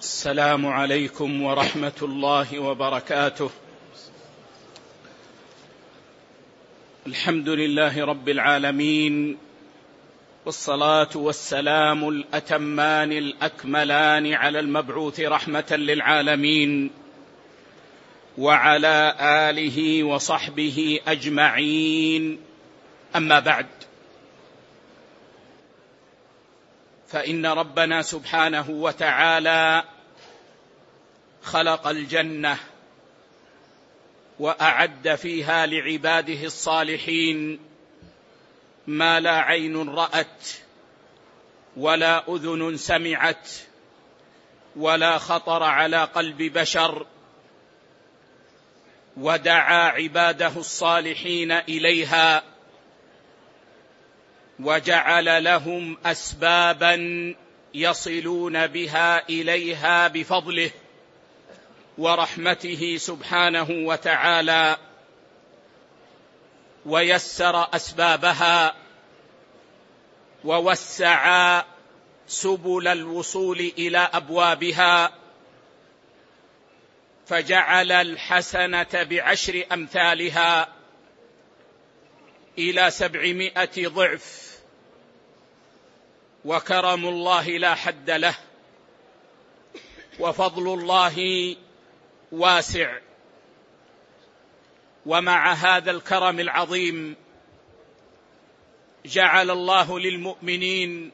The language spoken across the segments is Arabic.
السلام عليكم ورحمة الله وبركاته. الحمد لله رب العالمين، والصلاة والسلام الأتمان الأكملان على المبعوث رحمة للعالمين وعلى آله وصحبه أجمعين. أما بعد، فإن ربنا سبحانه وتعالى خلق الجنة وأعد فيها لعباده الصالحين ما لا عين رأت ولا أذن سمعت ولا خطر على قلب بشر، ودعا عباده الصالحين إليها وجعل لهم أسبابا يصلون بها إليها بفضله ورحمته سبحانه وتعالى، ويسر أسبابها ووسع سبل الوصول إلى أبوابها، فجعل الحسنة ب10 أمثالها إلى 700 ضعف، وكرم الله لا حد له، وفضل الله واسع. ومع هذا الكرم العظيم جعل الله للمؤمنين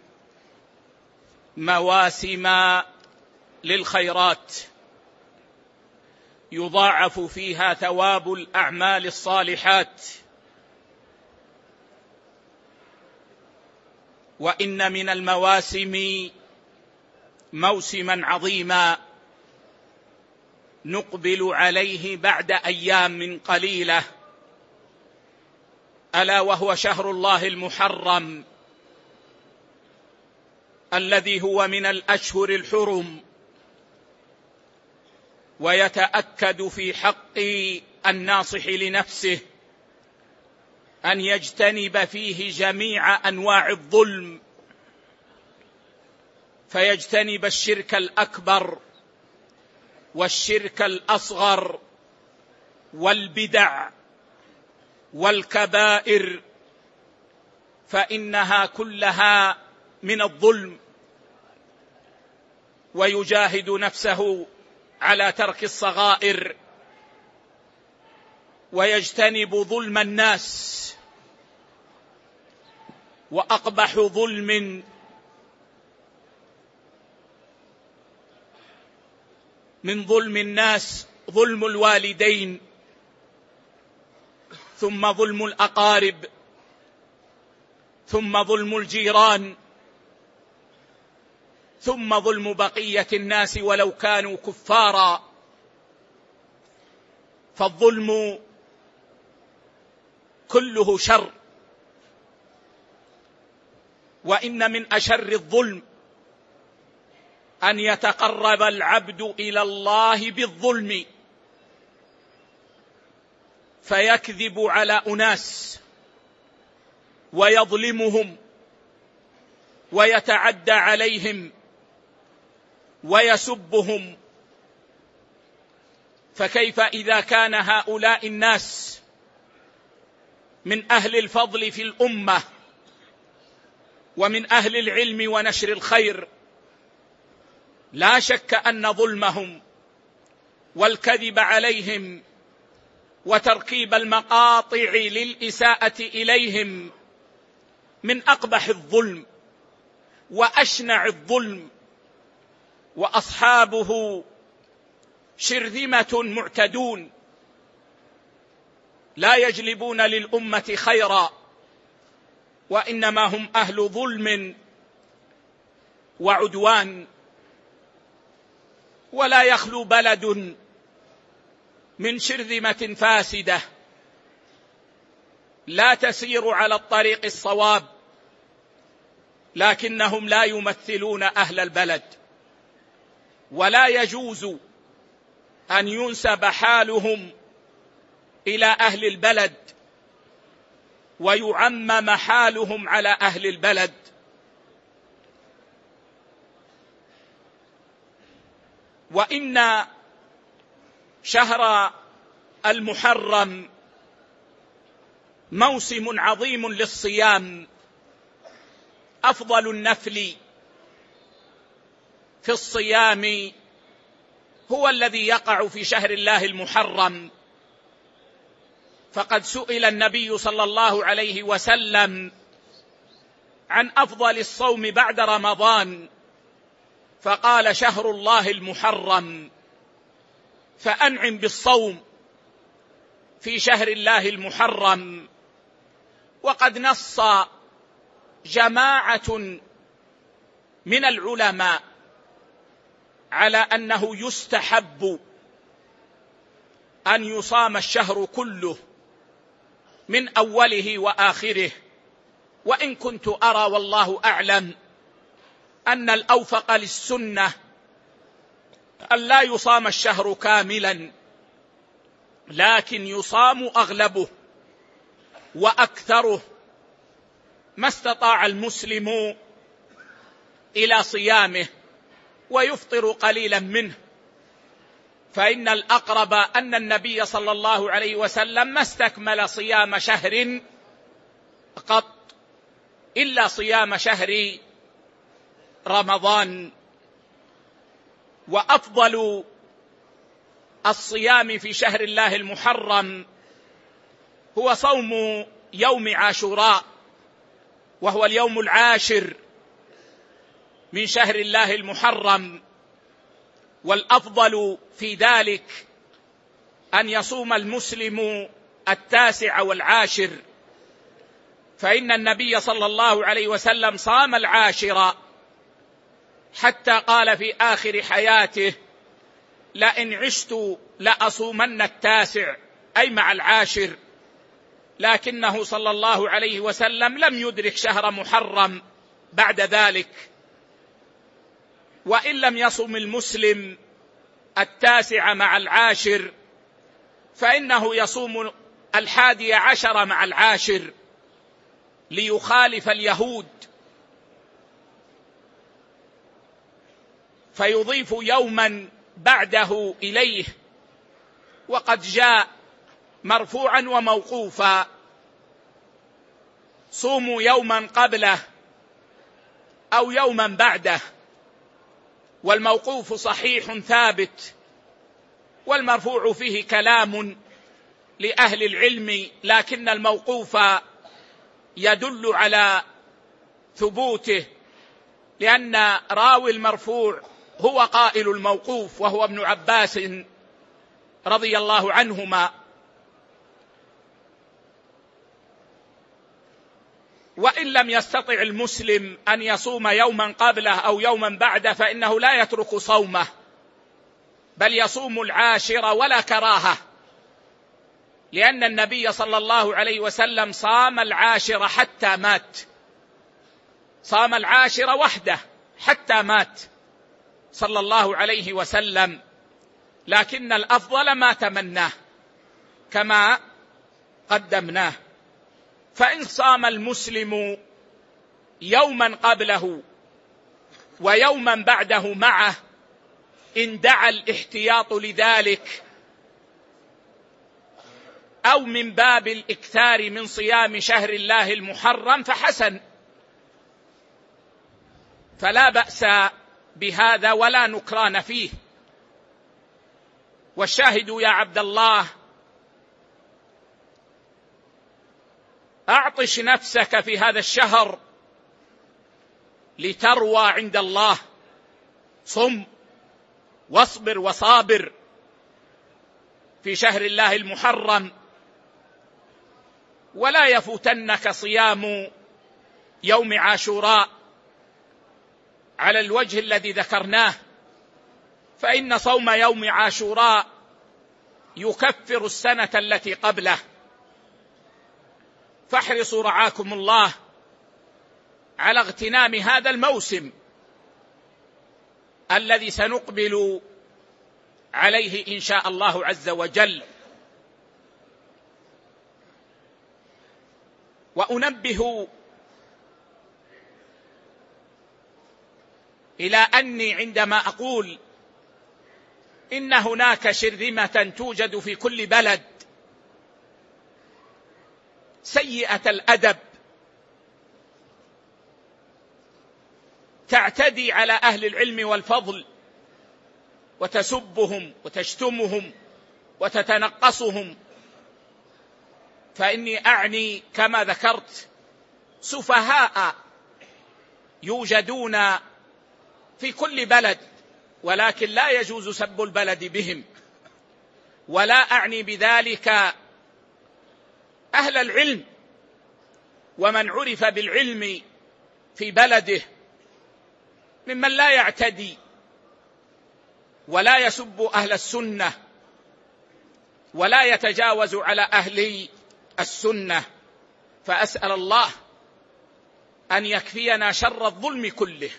مواسم للخيرات يضاعف فيها ثواب الأعمال الصالحات. وإن من المواسم موسما عظيما نقبل عليه بعد أيام قليلة، ألا وهو شهر الله المحرم الذي هو من الأشهر الحرم، ويتأكد في حق الناصح لنفسه أن يجتنب فيه جميع أنواع الظلم، فيجتنب الشرك الأكبر والشرك الأصغر والبدع والكبائر، فإنها كلها من الظلم، ويجاهد نفسه على ترك الصغائر، ويجتنب ظلم الناس. وأقبح ظلم من ظلم الناس ظلم الوالدين، ثم ظلم الأقارب، ثم ظلم الجيران، ثم ظلم بقية الناس ولو كانوا كفارا. فالظلم كله شر، وإن من أشر الظلم أن يتقرب العبد إلى الله بالظلم، فيكذب على أناس ويظلمهم ويتعدى عليهم ويسبهم. فكيف إذا كان هؤلاء الناس من أهل الفضل في الأمة ومن أهل العلم ونشر الخير؟ لا شك أن ظلمهم والكذب عليهم وتركيب المقاطع للإساءة إليهم من أقبح الظلم وأشنع الظلم، وأصحابه شرذمة معتدون لا يجلبون للأمة خيرا، وإنما هم أهل ظلم وعدوان. ولا يخلو بلد من شرذمة فاسدة لا تسير على الطريق الصواب، لكنهم لا يمثلون أهل البلد، ولا يجوز أن ينسب حالهم إلى أهل البلد ويعمم حالهم على أهل البلد. وإن شهر المحرم موسم عظيم للصيام. أفضل النفل في الصيام هو الذي يقع في شهر الله المحرم، فقد سئل النبي صلى الله عليه وسلم عن أفضل الصوم بعد رمضان، فقال شهر الله المحرم، فأنعم بالصوم في شهر الله المحرم. وقد نص جماعة من العلماء على أنه يستحب أن يصام الشهر كله من أوله وآخره، وإن كنت أرى والله أعلم أن الأوفق للسنة أن لا يصام الشهر كاملا، لكن يصام أغلبه وأكثره ما استطاع المسلم إلى صيامه، ويفطر قليلا منه، فإن الأقرب أن النبي صلى الله عليه وسلم ما استكمل صيام شهر قط إلا صيام شهر رمضان. وأفضل الصيام في شهر الله المحرم هو صوم يوم عاشوراء، وهو اليوم العاشر من شهر الله المحرم، والأفضل في ذلك أن يصوم المسلم 9 و10، فإن النبي صلى الله عليه وسلم صام 10 حتى قال في آخر حياته: لئن عشت لأصومن 9، أي مع 10، لكنه صلى الله عليه وسلم لم يدرك شهر محرم بعد ذلك. وإن لم يصم المسلم 9 مع 10، فإنه يصوم 11 مع 10 ليخالف اليهود، فيضيف يوما بعده إليه. وقد جاء مرفوعا وموقوفا: صوموا يوما قبله أو يوما بعده. والموقوف صحيح ثابت، والمرفوع فيه كلام لأهل العلم، لكن الموقوف يدل على ثبوته، لأن راوي المرفوع هو قائل الموقوف، وهو ابن عباس رضي الله عنهما. وإن لم يستطع المسلم أن يصوم يوما قبله أو يوما بعده، فإنه لا يترك صومه، بل يصوم 10 ولا كراهة، لأن النبي صلى الله عليه وسلم صام 10 حتى مات، صام 10 وحده حتى مات صلى الله عليه وسلم، لكن الأفضل ما تمناه كما قدمناه. فإن صام المسلم يوما قبله ويوما بعده معه، إن دعا الاحتياط لذلك أو من باب الإكثار من صيام شهر الله المحرم فحسن، فلا بأس بهذا ولا نكران فيه. والشاهد يا عبد الله: أعطش نفسك في هذا الشهر لتروى عند الله، صم واصبر وصابر في شهر الله المحرم، ولا يفوتنك صيام يوم عاشوراء على الوجه الذي ذكرناه، فإن صوم يوم عاشوراء يكفر السنة التي قبله. فاحرصوا رعاكم الله على اغتنام هذا الموسم الذي سنقبل عليه إن شاء الله عز وجل. وأنبه إلى أني عندما أقول إن هناك شرذمة توجد في كل بلد سيئة الأدب، تعتدي على أهل العلم والفضل وتسبهم وتشتمهم وتتنقصهم. فإني أعني كما ذكرت سفهاء يوجدون في كل بلد، ولكن لا يجوز سب البلد بهم. ولا أعني بذلك أهل العلم ومن عرف بالعلم في بلده ممن لا يعتدي ولا يسب أهل السنة ولا يتجاوز على أهل السنة. فأسأل الله أن يكفينا شر الظلم كله،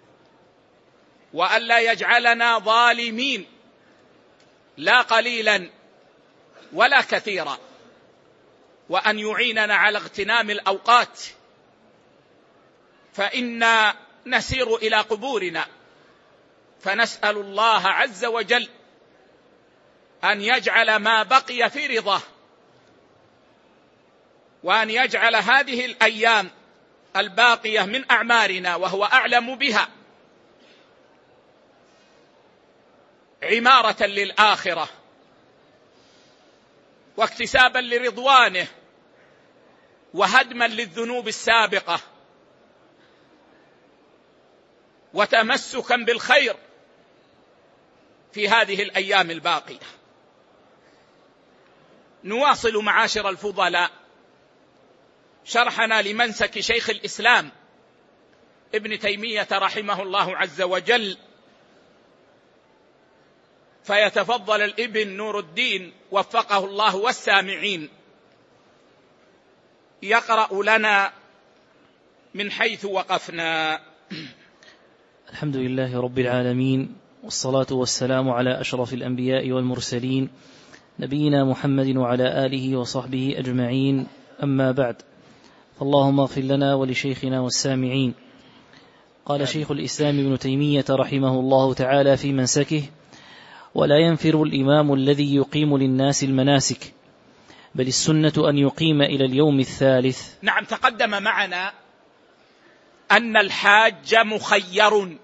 وأن لا يجعلنا ظالمين لا قليلا ولا كثيرا، وأن يعيننا على اغتنام الأوقات، فإنا نسير إلى قبورنا. فنسأل الله عز وجل أن يجعل ما بقي في رضاه، وأن يجعل هذه الأيام الباقية من أعمارنا وهو أعلم بها عمارة للآخرة واكتسابا لرضوانه وهدما للذنوب السابقة وتمسكا بالخير في هذه الأيام الباقية. نواصل معاشر الفضلاء شرحنا لمنسك شيخ الإسلام ابن تيمية رحمه الله عز وجل، فيتفضل الابن نور الدين وفقه الله والسامعين يقرأ لنا من حيث وقفنا. الحمد لله رب العالمين، والصلاة والسلام على أشرف الأنبياء والمرسلين نبينا محمد وعلى آله وصحبه أجمعين، أما بعد، فاللهم اغفر لنا ولشيخنا والسامعين. قال شيخ الإسلام ابن تيمية رحمه الله تعالى في منسكه: ولا ينفر الإمام الذي يقيم للناس المناسك، بل السنة أن يقيم إلى اليوم الثالث. نعم، تقدم معنا أن الحاج مخير،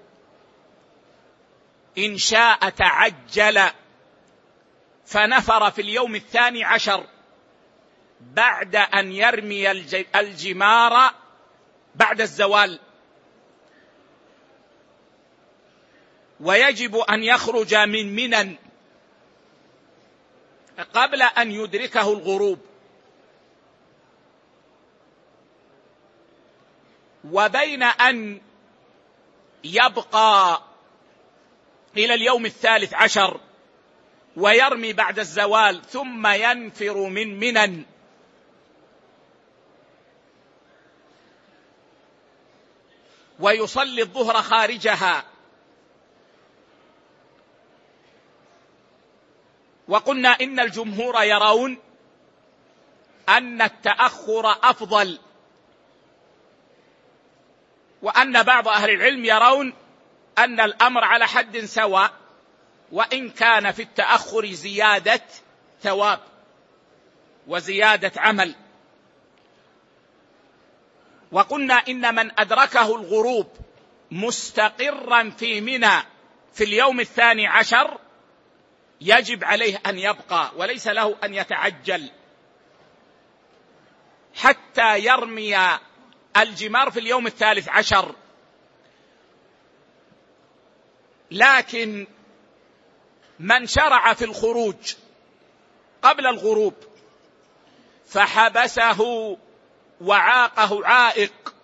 إن شاء تعجل فنفر في اليوم 12 بعد أن يرمي الجمار بعد الزوال، ويجب أن يخرج من منى قبل أن يدركه الغروب، وبين أن يبقى إلى اليوم 13 ويرمي بعد الزوال ثم ينفر من منى ويصلي الظهر خارجها. وقلنا إن الجمهور يرون أن التأخر أفضل، وأن بعض أهل العلم يرون أن الأمر على حد سواء، وإن كان في التأخر زيادة ثواب وزيادة عمل. وقلنا إن من أدركه الغروب مستقرا في منى في اليوم 12 يجب عليه أن يبقى، وليس له أن يتعجل حتى يرمي الجمار في اليوم 13. لكن من شرع في الخروج قبل الغروب فحبسه وعاقه عائق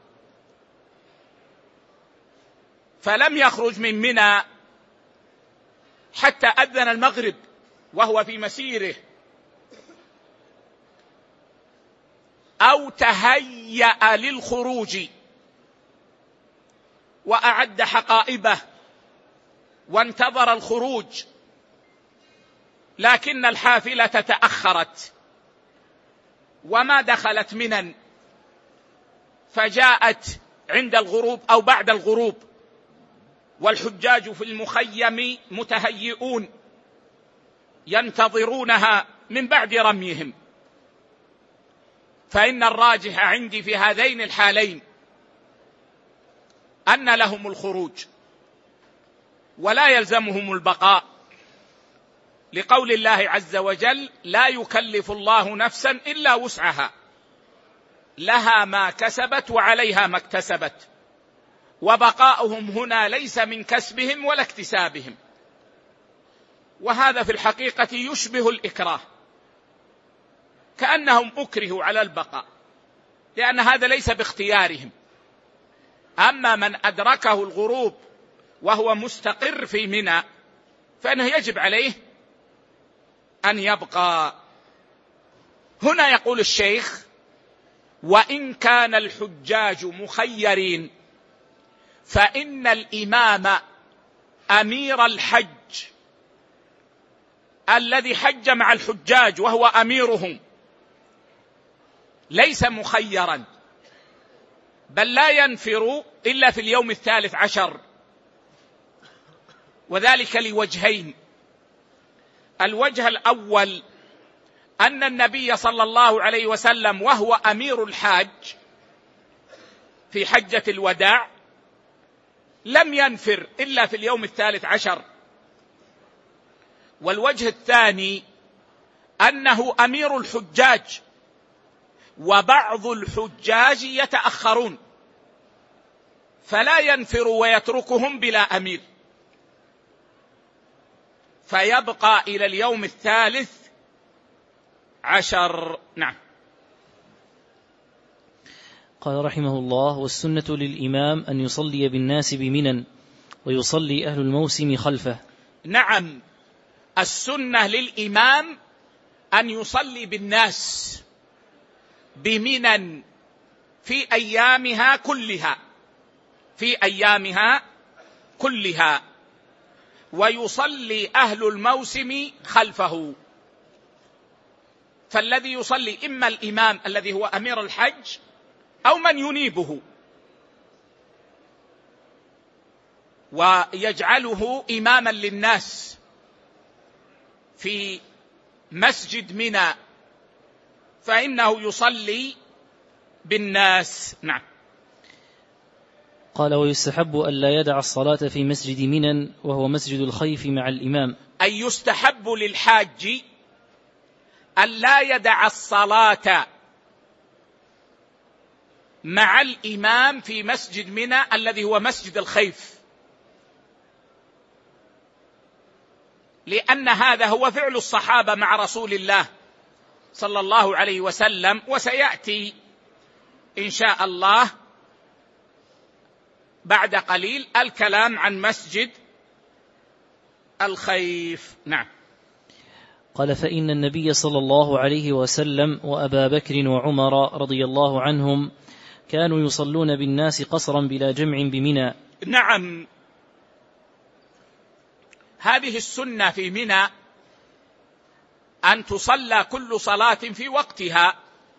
فلم يخرج من منى حتى أذن المغرب وهو في مسيره، أو تهيأ للخروج وأعد حقائبه وانتظر الخروج، لكن الحافلة تأخرت وما دخلت منى فجاءت عند الغروب أو بعد الغروب، والحجاج في المخيم متهيئون ينتظرونها من بعد رميهم. فإن الراجح عندي في هذين الحالين أن لهم الخروج ولا يلزمهم البقاء، لقول الله عز وجل: لا يكلف الله نفسا إلا وسعها لها ما كسبت وعليها ما اكتسبت. وبقاؤهم هنا ليس من كسبهم ولا اكتسابهم، وهذا في الحقيقة يشبه الإكراه، كأنهم أكرهوا على البقاء، لأن هذا ليس باختيارهم. أما من أدركه الغروب وهو مستقر في منى فإنه يجب عليه أن يبقى. هنا يقول الشيخ: وإن كان الحجاج مخيرين فإن الإمام أمير الحج الذي حج مع الحجاج وهو أميرهم ليس مخيرا، بل لا ينفر إلا في اليوم 13، وذلك لوجهين. الوجه الأول أن النبي صلى الله عليه وسلم وهو أمير الحاج في حجة الوداع لم ينفر إلا في اليوم 13. والوجه الثاني أنه أمير الحجاج، وبعض الحجاج يتأخرون فلا ينفر ويتركهم بلا أمير، فيبقى إلى اليوم 13. نعم. قال رحمه الله: والسنة للإمام أن يصلي بالناس بمنى ويصلي أهل الموسم خلفه. نعم، السنة للإمام أن يصلي بالناس بمنى في أيامها كلها، ويصلي أهل الموسم خلفه. فالذي يصلي إما الإمام الذي هو أمير الحج أو من ينيبه، ويجعله إماما للناس في مسجد منى، فإنه يصلي بالناس. نعم. قال: ويستحب أن لا يدع الصلاة في مسجد منى وهو مسجد الخيف مع الإمام. أي يستحب للحاج أن لا يدع الصلاة مع الإمام في مسجد منى الذي هو مسجد الخيف، لأن هذا هو فعل الصحابة مع رسول الله صلى الله عليه وسلم، وسيأتي إن شاء الله بعد قليل الكلام عن مسجد الخيف. نعم. قال: فإن النبي صلى الله عليه وسلم وأبا بكر وعمر رضي الله عنهم كانوا يصلون بالناس قصرا بلا جمع بمنى. نعم، هذه السنة في منى أن تصلى كل صلاة في وقتها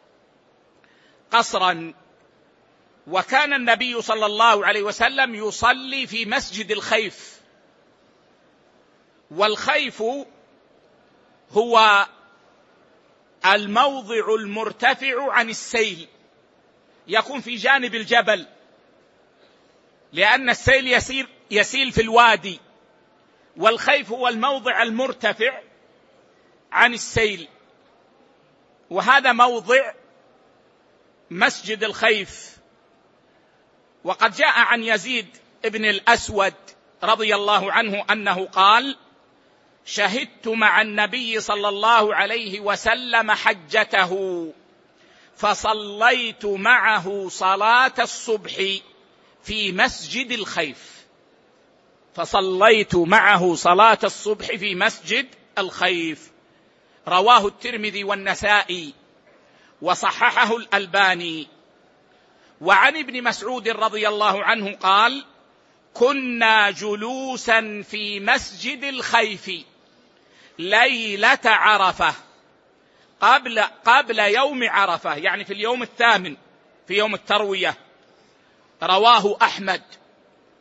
قصرا. وكان النبي صلى الله عليه وسلم يصلي في مسجد الخيف، والخيف هو الموضع المرتفع عن السيل، يكون في جانب الجبل، لأن السيل يسيل في الوادي، والخيف هو الموضع المرتفع عن السيل، وهذا موضع مسجد الخيف. وقد جاء عن يزيد ابن الأسود رضي الله عنه أنه قال: شهدت مع النبي صلى الله عليه وسلم حجته فصليت معه صلاة الصبح في مسجد الخيف. رواه الترمذي والنسائي وصححه الألباني. وعن ابن مسعود رضي الله عنه قال: كنا جلوسا في مسجد الخيف ليلة عرفة قبل يوم عرفة، يعني في اليوم 8 في يوم التروية. رواه أحمد.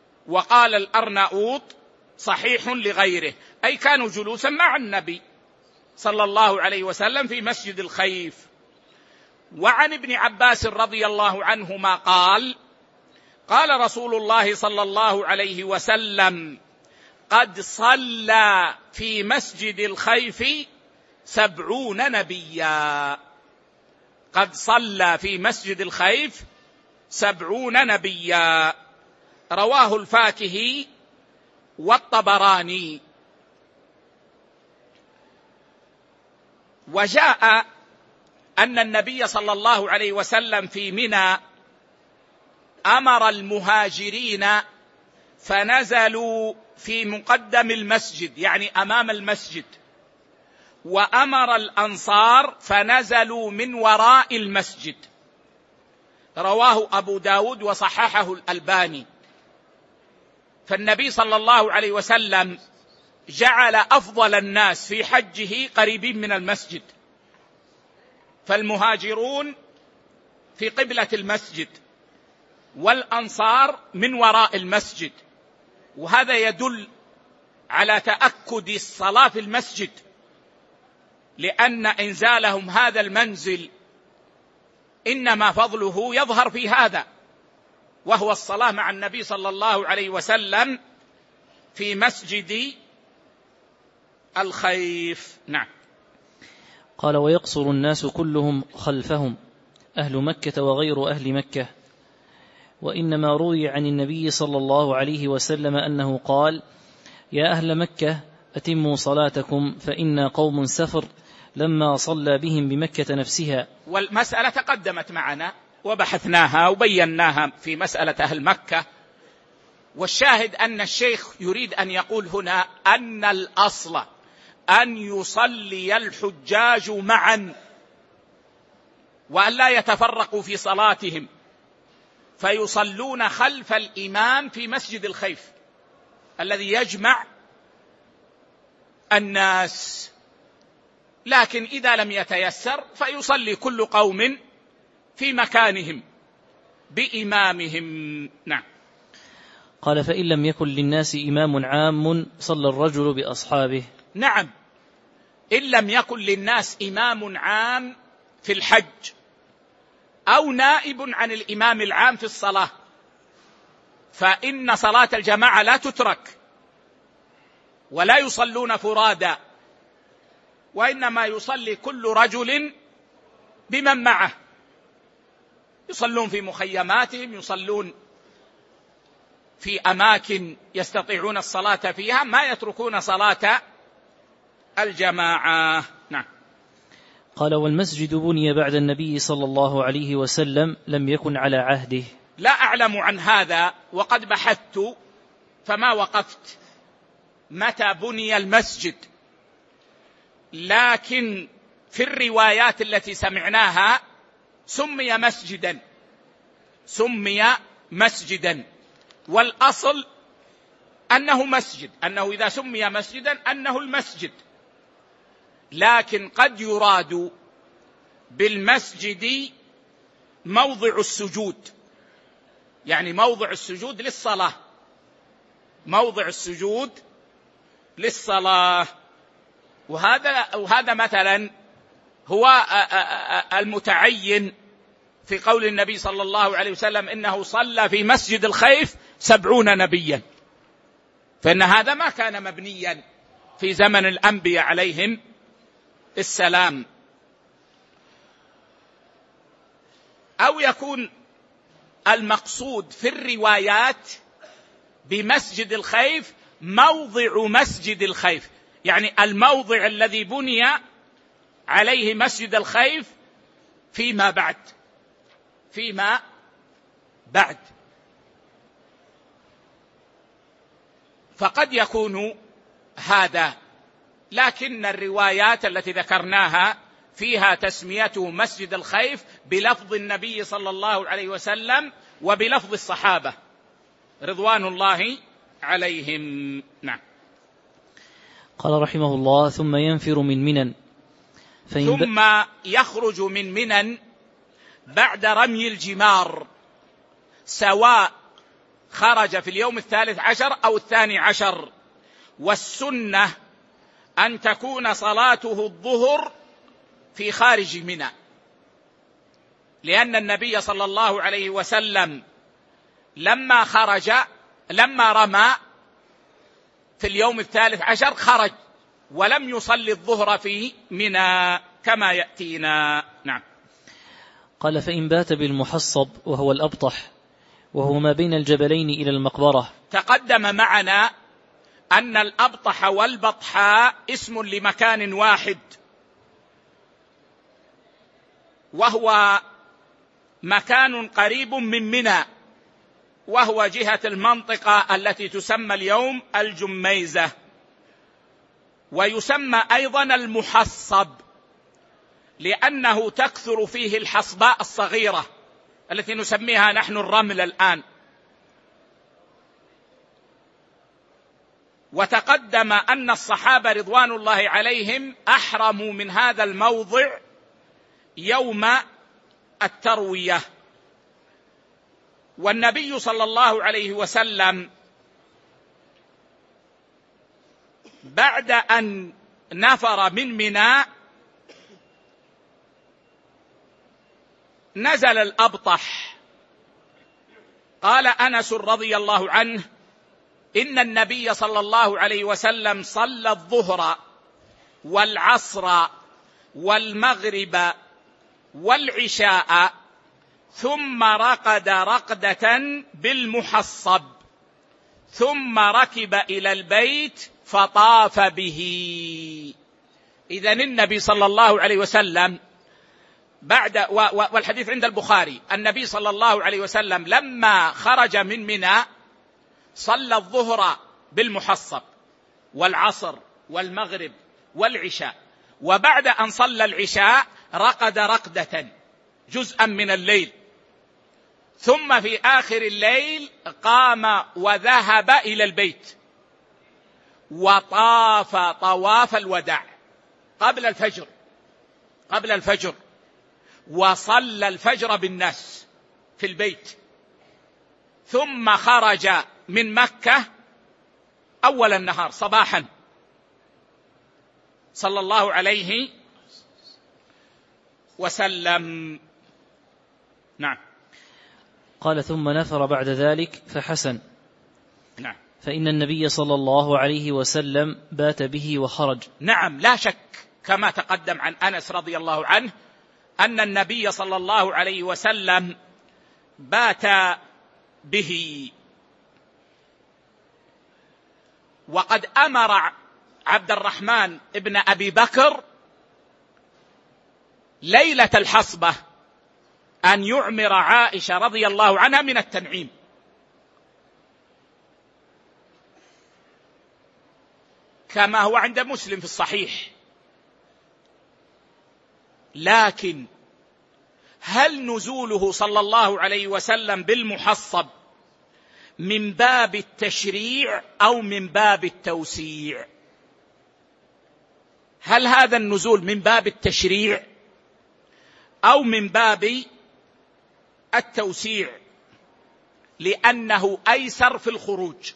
وقال الأرناؤوط: صحيح لغيره، أي كانوا جلوسا مع النبي صلى الله عليه وسلم في مسجد الخيف. وعن ابن عباس رضي الله عنهما قال: قال رسول الله صلى الله عليه وسلم: قد صلى في مسجد الخيف 70 نبيا. قد صلى في مسجد الخيف 70 نبيا. رواه الفاكهي والطبراني. وجاء أن النبي صلى الله عليه وسلم في منى أمر المهاجرين فنزلوا في مقدم المسجد، يعني أمام المسجد، وأمر الأنصار فنزلوا من وراء المسجد. رواه أبو داود وصححه الألباني. فالنبي صلى الله عليه وسلم جعل أفضل الناس في حجه قريبين من المسجد، فالمهاجرون في قبلة المسجد والأنصار من وراء المسجد. وهذا يدل على تأكد الصلاة في المسجد، لأن إنزالهم هذا المنزل إنما فضله يظهر في هذا، وهو الصلاة مع النبي صلى الله عليه وسلم في مسجد الخيف. نعم. قال: ويقصر الناس كلهم خلفهم، أهل مكة وغير أهل مكة. وإنما روي عن النبي صلى الله عليه وسلم أنه قال: يا أهل مكة أتموا صلاتكم فإنا قوم سفر، لما صلى بهم بمكة نفسها. والمسألة تقدمت معنا وبحثناها وبيناها في مسألة أهل مكة. والشاهد أن الشيخ يريد أن يقول هنا أن الأصل أن يصلي الحجاج معا، وأن لا يتفرقوا في صلاتهم، فيصلون خلف الإمام في مسجد الخيف الذي يجمع الناس. لكن إذا لم يتيسر فيصلي كل قوم في مكانهم بإمامهم. نعم. قال: فإن لم يكن للناس إمام عام صلى الرجل بأصحابه. نعم، إن لم يكن للناس إمام عام في الحج أو نائب عن الإمام العام في الصلاة، فإن صلاة الجماعة لا تترك ولا يصلون فرادا، وإنما يصلي كل رجل بمن معه، يصلون في مخيماتهم، يصلون في أماكن يستطيعون الصلاة فيها، ما يتركون صلاة الجماعة. نعم. قال: والمسجد بني بعد النبي صلى الله عليه وسلم، لم يكن على عهده. لا أعلم عن هذا، وقد بحثت فما وقفت متى بني المسجد، لكن في الروايات التي سمعناها سمي مسجدا، والأصل أنه مسجد، أنه إذا سمي مسجدا أنه المسجد. لكن قد يراد بالمسجد موضع السجود، يعني موضع السجود للصلاة، موضع السجود للصلاة. وهذا مثلا هو المتعين في قول النبي صلى الله عليه وسلم إنه صلى في مسجد الخيف 70 نبيا، فإن هذا ما كان مبنيا في زمن الأنبياء عليهم السلام. أو يكون المقصود في الروايات بمسجد الخيف موضع مسجد الخيف، يعني الموضع الذي بني عليه مسجد الخيف فيما بعد. فقد يكون هذا، لكن الروايات التي ذكرناها فيها تسميته مسجد الخيف بلفظ النبي صلى الله عليه وسلم وبلفظ الصحابة رضوان الله عليهم. نعم. قال رحمه الله: ثم ينفر من منى، ثم يخرج من منى بعد رمي الجمار، سواء خرج في اليوم 13 أو 12. والسنة أن تكون صلاته الظهر في خارج منى، لأن النبي صلى الله عليه وسلم لما رمى في اليوم 13 خرج ولم يصلي الظهر في منى كما يأتينا. نعم. قال: فإن بات بالمحصب وهو الأبطح وهو ما بين الجبلين إلى المقبرة. تقدم معنا أن الأبطح والبطحاء اسم لمكان واحد، وهو مكان قريب من منى، وهو جهة المنطقة التي تسمى اليوم الجميزة، ويسمى أيضا المحصب لأنه تكثر فيه الحصباء الصغيرة التي نسميها نحن الرمل الآن. وتقدم أن الصحابة رضوان الله عليهم أحرموا من هذا الموضع يوم التروية، والنبي صلى الله عليه وسلم بعد أن نفر من منى نزل الأبطح. قال أنس رضي الله عنه: إن النبي صلى الله عليه وسلم صلى الظهر والعصر والمغرب والعشاء ثم رقد رقدة بالمحصب ثم ركب إلى البيت فطاف به. إذن النبي صلى الله عليه وسلم والحديث عند البخاري، النبي صلى الله عليه وسلم لما خرج من منى صلى الظهر بالمحصب والعصر والمغرب والعشاء، وبعد أن صلى العشاء رقد رقدة جزءا من الليل، ثم في آخر الليل قام وذهب إلى البيت وطاف طواف الوداع قبل الفجر، وصلى الفجر بالناس في البيت، ثم خرج من مكة أول النهار صباحا صلى الله عليه وسلم. نعم. قال: ثم نفر بعد ذلك فحسن. نعم. فإن النبي صلى الله عليه وسلم بات به وخرج. نعم، لا شك كما تقدم عن أنس رضي الله عنه أن النبي صلى الله عليه وسلم بات به. وقد أمر عبد الرحمن ابن أبي بكر ليلة الحصبة أن يعمر عائشة رضي الله عنها من التنعيم، كما هو عند مسلم في الصحيح. لكن هل نزوله صلى الله عليه وسلم بالمحصب من باب التشريع أو من باب التوسيع؟ هل هذا النزول من باب التشريع أو من باب التوسيع؟ لأنه أيسر في الخروج.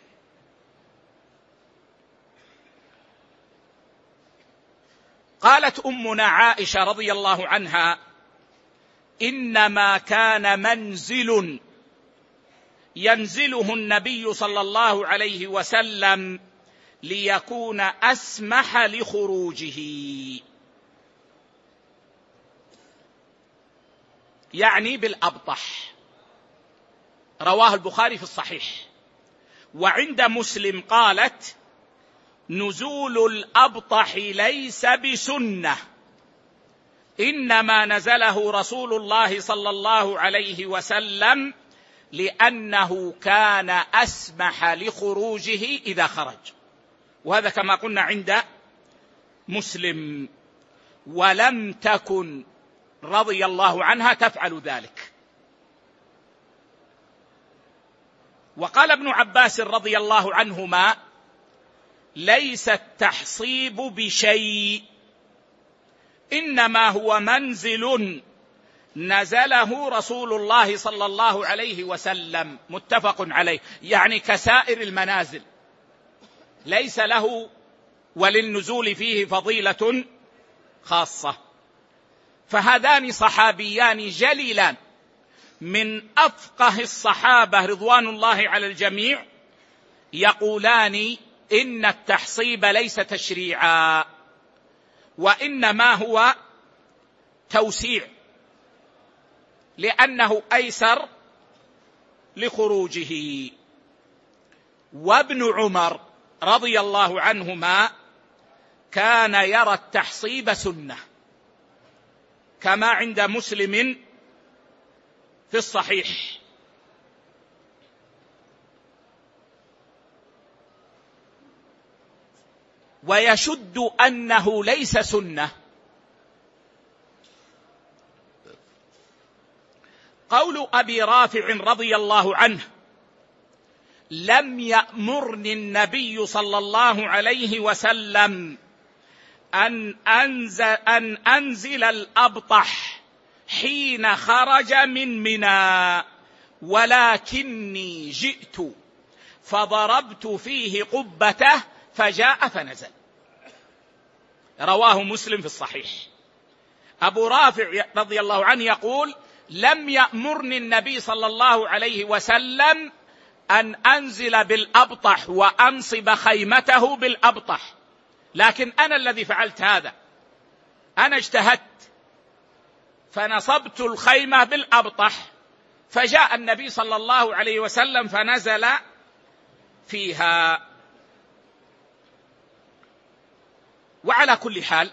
قالت أمنا عائشة رضي الله عنها: إنما كان منزل ينزله النبي صلى الله عليه وسلم ليكون أسمح لخروجه، يعني بالأبطح. رواه البخاري في الصحيح. وعند مسلم قالت: نزول الأبطح ليس بسنة، إنما نزله رسول الله صلى الله عليه وسلم لأنه كان أسمح لخروجه إذا خرج. وهذا كما قلنا عند مسلم. ولم تكن رضي الله عنها تفعل ذلك. وقال ابن عباس رضي الله عنهما: ليس التحصيب بشيء، إنما هو منزل نزله رسول الله صلى الله عليه وسلم، متفق عليه، يعني كسائر المنازل، ليس له وللنزول فيه فضيلة خاصة. فهذان صحابيان جليلان من أفقه الصحابة رضوان الله على الجميع يقولان إن التحصيب ليس تشريعا، وإنما هو توسيع، لأنه أيسر لخروجه. وابن عمر رضي الله عنهما كان يرى التحصيب سنة، كما عند مسلم في الصحيح. ويشد أنه ليس سنة قول أبي رافع رضي الله عنه: لم يأمرني النبي صلى الله عليه وسلم أن أنزل الأبطح حين خرج من منى، ولكني جئت فضربت فيه قبته فجاء فنزل. رواه مسلم في الصحيح. أبو رافع رضي الله عنه يقول: لم يأمرني النبي صلى الله عليه وسلم أن أنزل بالأبطح وأنصب خيمته بالأبطح، لكن أنا الذي فعلت هذا، أنا اجتهدت فنصبت الخيمة بالأبطح، فجاء النبي صلى الله عليه وسلم فنزل فيها. وعلى كل حال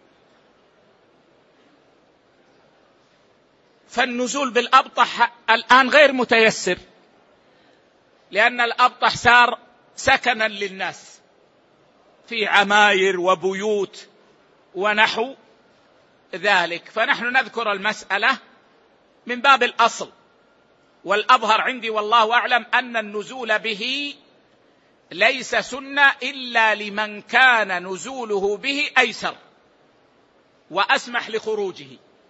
فالنزول بالأبطح الآن غير متيسر، لأن الأبطح صار سكنا للناس في عماير وبيوت ونحو ذلك. فنحن نذكر المسألة من باب الأصل، والأظهر عندي والله أعلم أن النزول به ليس سنة إلا لمن كان نزوله به أيسر وأسمح لخروجه،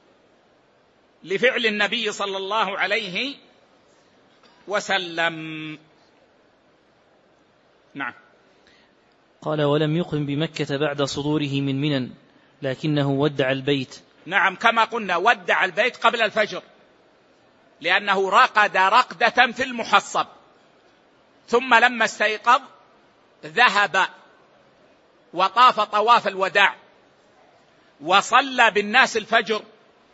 لفعل النبي صلى الله عليه وسلم. نعم. قال: ولم يقم بمكة بعد صدوره من منى، لكنه ودع البيت. نعم، كما قلنا ودع البيت قبل الفجر، لأنه رقد رقدة في المحصب، ثم لما استيقظ ذهب وطاف طواف الوداع وصلى بالناس الفجر.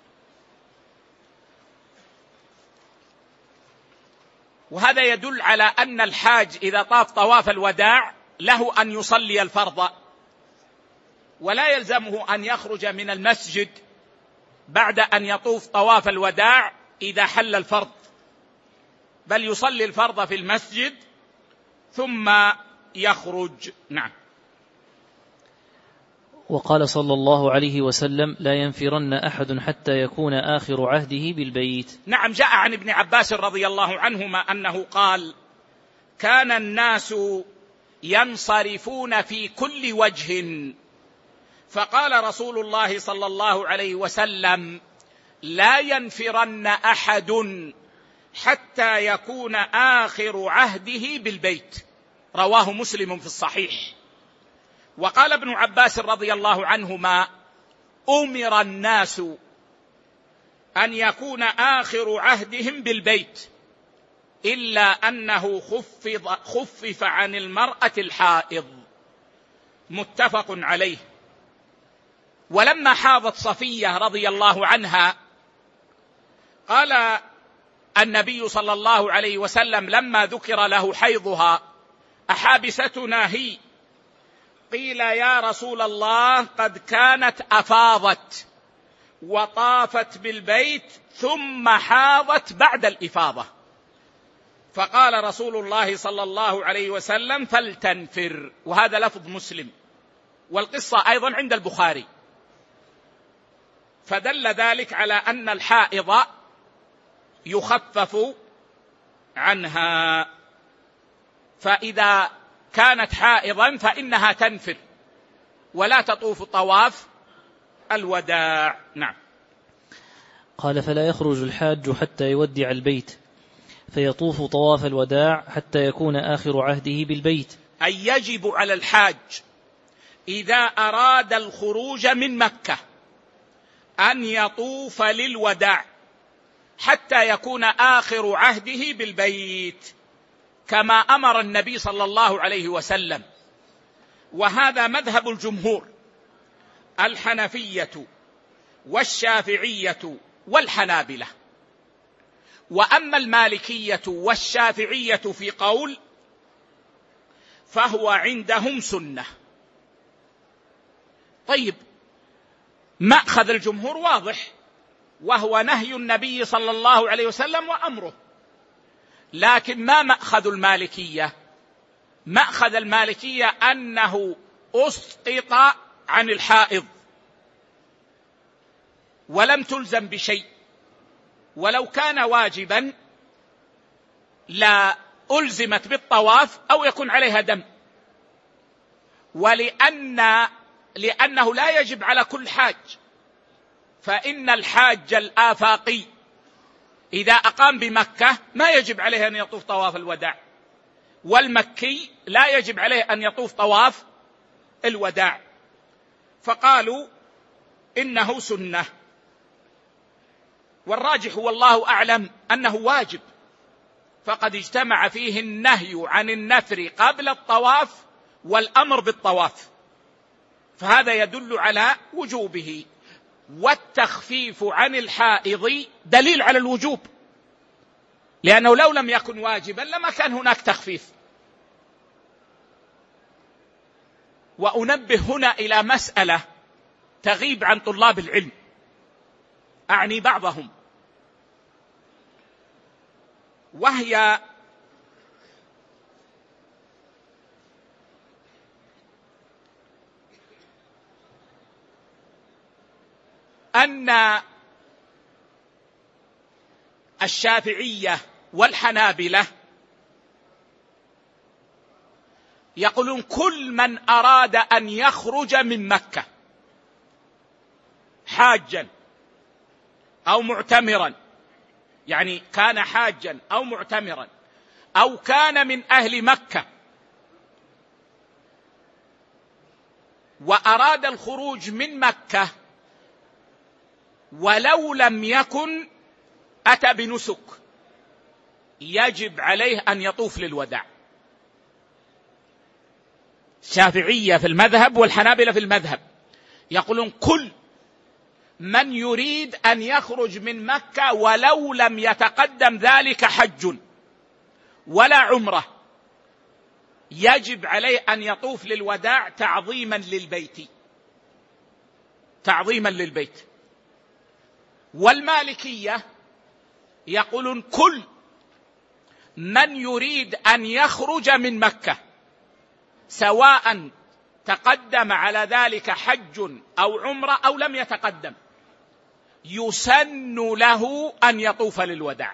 وهذا يدل على أن الحاج إذا طاف طواف الوداع له أن يصلي الفرض، ولا يلزمه أن يخرج من المسجد بعد أن يطوف طواف الوداع إذا حل الفرض، بل يصلي الفرض في المسجد ثم يخرج. نعم. وقال صلى الله عليه وسلم: لا ينفرن أحد حتى يكون آخر عهده بالبيت. نعم، جاء عن ابن عباس رضي الله عنهما أنه قال: كان الناس ينصرفون في كل وجه، فقال رسول الله صلى الله عليه وسلم: لا ينفرن أحد حتى يكون آخر عهده بالبيت. رواه مسلم في الصحيح. وقال ابن عباس رضي الله عنهما: أمر الناس أن يكون آخر عهدهم بالبيت، إلا أنه خفف عن المرأة الحائض. متفق عليه. ولما حاضت صفية رضي الله عنها قال النبي صلى الله عليه وسلم لما ذكر له حيضها: أحابستنا هي؟ قيل: يا رسول الله قد كانت أفاضت وطافت بالبيت ثم حاضت بعد الإفاضة. فقال رسول الله صلى الله عليه وسلم: فلتنفر. وهذا لفظ مسلم، والقصة أيضا عند البخاري. فدل ذلك على أن الحائض يخفف عنها، فإذا كانت حائضا فإنها تنفر ولا تطوف طواف الوداع. نعم. قال: فلا يخرج الحاج حتى يودع البيت، فيطوف طواف الوداع حتى يكون آخر عهده بالبيت. أي يجب على الحاج إذا أراد الخروج من مكة أن يطوف للوداع حتى يكون آخر عهده بالبيت كما أمر النبي صلى الله عليه وسلم. وهذا مذهب الجمهور الحنفية والشافعية والحنابلة. وأما المالكية والشافعية في قول فهو عندهم سنة. طيب، مأخذ الجمهور واضح، وهو نهي النبي صلى الله عليه وسلم وأمره. لكن ما مأخذ المالكية؟ مأخذ المالكية أنه أسقط عن الحائض ولم تلزم بشيء، ولو كان واجبا لا ألزمت بالطواف أو يكون عليها دم. لأنه لا يجب على كل حاج، فإن الحاج الآفاقي إذا أقام بمكة ما يجب عليه أن يطوف طواف الوداع، والمكي لا يجب عليه أن يطوف طواف الوداع، فقالوا إنه سنة. والراجح والله أعلم أنه واجب، فقد اجتمع فيه النهي عن النفر قبل الطواف والأمر بالطواف، فهذا يدل على وجوبه. والتخفيف عن الحائض دليل على الوجوب، لأنه لو لم يكن واجبا لما كان هناك تخفيف. وأنبه هنا إلى مسألة تغيب عن طلاب العلم، أعني بعضهم، وهي أن الشافعية والحنابلة يقولون كل من أراد أن يخرج من مكة حاجا أو معتمرا، يعني كان حاجا أو معتمرا أو كان من أهل مكة وأراد الخروج من مكة ولو لم يكن أتى بنسك، يجب عليه أن يطوف للوداع. الشافعية في المذهب والحنابلة في المذهب يقولون كل من يريد أن يخرج من مكة ولو لم يتقدم ذلك حج ولا عمرة يجب عليه أن يطوف للوداع تعظيما للبيت. والمالكية يقولون كل من يريد أن يخرج من مكة سواء تقدم على ذلك حج أو عمرة أو لم يتقدم يسن له أن يطوف للوداع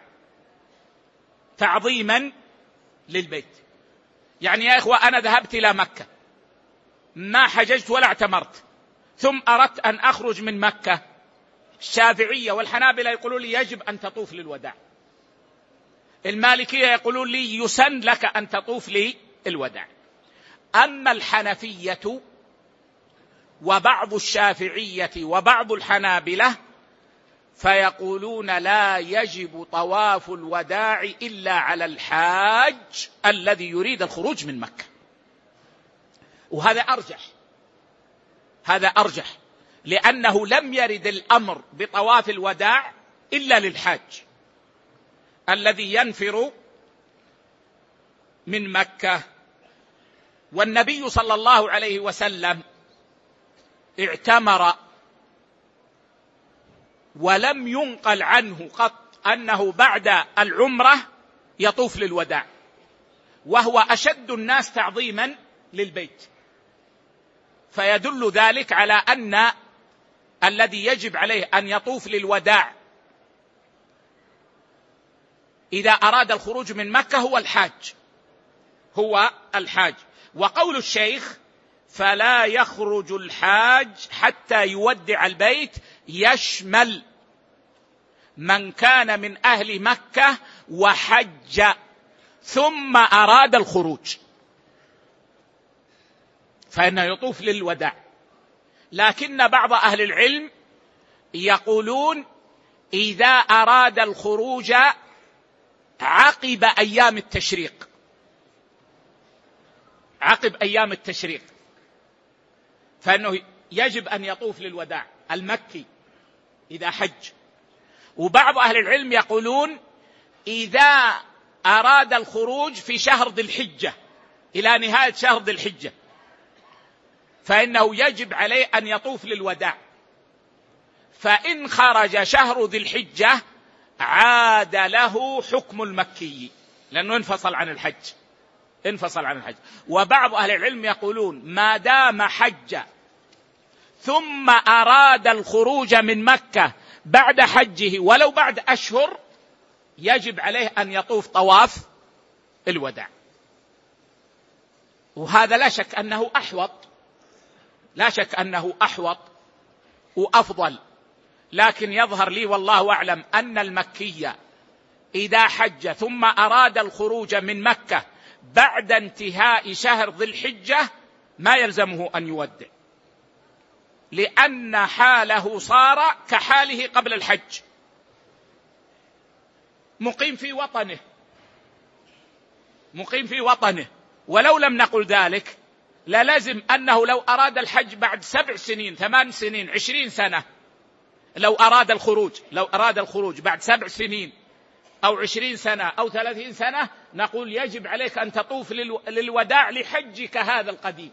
تعظيما للبيت. يعني يا إخوة، أنا ذهبت إلى مكة ما حججت ولا اعتمرت، ثم أردت أن أخرج من مكة، الشافعية والحنابلة يقولون لي يجب أن تطوف للوداع، المالكية يقولون لي يسن لك أن تطوف للوداع. أما الحنفية وبعض الشافعية وبعض الحنابلة فيقولون لا يجب طواف الوداع إلا على الحاج الذي يريد الخروج من مكة. وهذا أرجح، لأنه لم يرد الأمر بطواف الوداع إلا للحاج الذي ينفر من مكة. والنبي صلى الله عليه وسلم اعتمر ولم ينقل عنه قط أنه بعد العمرة يطوف للوداع، وهو أشد الناس تعظيما للبيت، فيدل ذلك على أن الذي يجب عليه أن يطوف للوداع إذا أراد الخروج من مكة هو الحاج. وقول الشيخ فلا يخرج الحاج حتى يودع البيت يشمل من كان من أهل مكة وحج ثم أراد الخروج، فإنه يطوف للوداع. لكن بعض أهل العلم يقولون إذا أراد الخروج عقب أيام التشريق، عقب أيام التشريق، فإنه يجب أن يطوف للوداع المكي إذا حج. وبعض أهل العلم يقولون إذا أراد الخروج في شهر ذي الحجة إلى نهاية شهر ذي الحجة فإنه يجب عليه أن يطوف للوداع. فإن خرج شهر ذي الحجة عاد له حكم المكي لأنه انفصل عن الحج. وبعض أهل العلم يقولون ما دام حج ثم أراد الخروج من مكة بعد حجه ولو بعد أشهر يجب عليه أن يطوف طواف الوداع. وهذا لا شك أنه أحوط وأفضل، لكن يظهر لي والله أعلم أن المكي إذا حج ثم أراد الخروج من مكة بعد انتهاء شهر ذي الحجة ما يلزمه أن يودع، لأن حاله صار كحاله قبل الحج، مقيم في وطنه. ولو لم نقل ذلك للزم أنه لو أراد الحج بعد 7 سنين 8 سنين 20 سنة، لو أراد الخروج بعد 7 سنين أو 20 سنة أو 30 سنة نقول يجب عليك أن تطوف للوداع لحجك هذا القديم،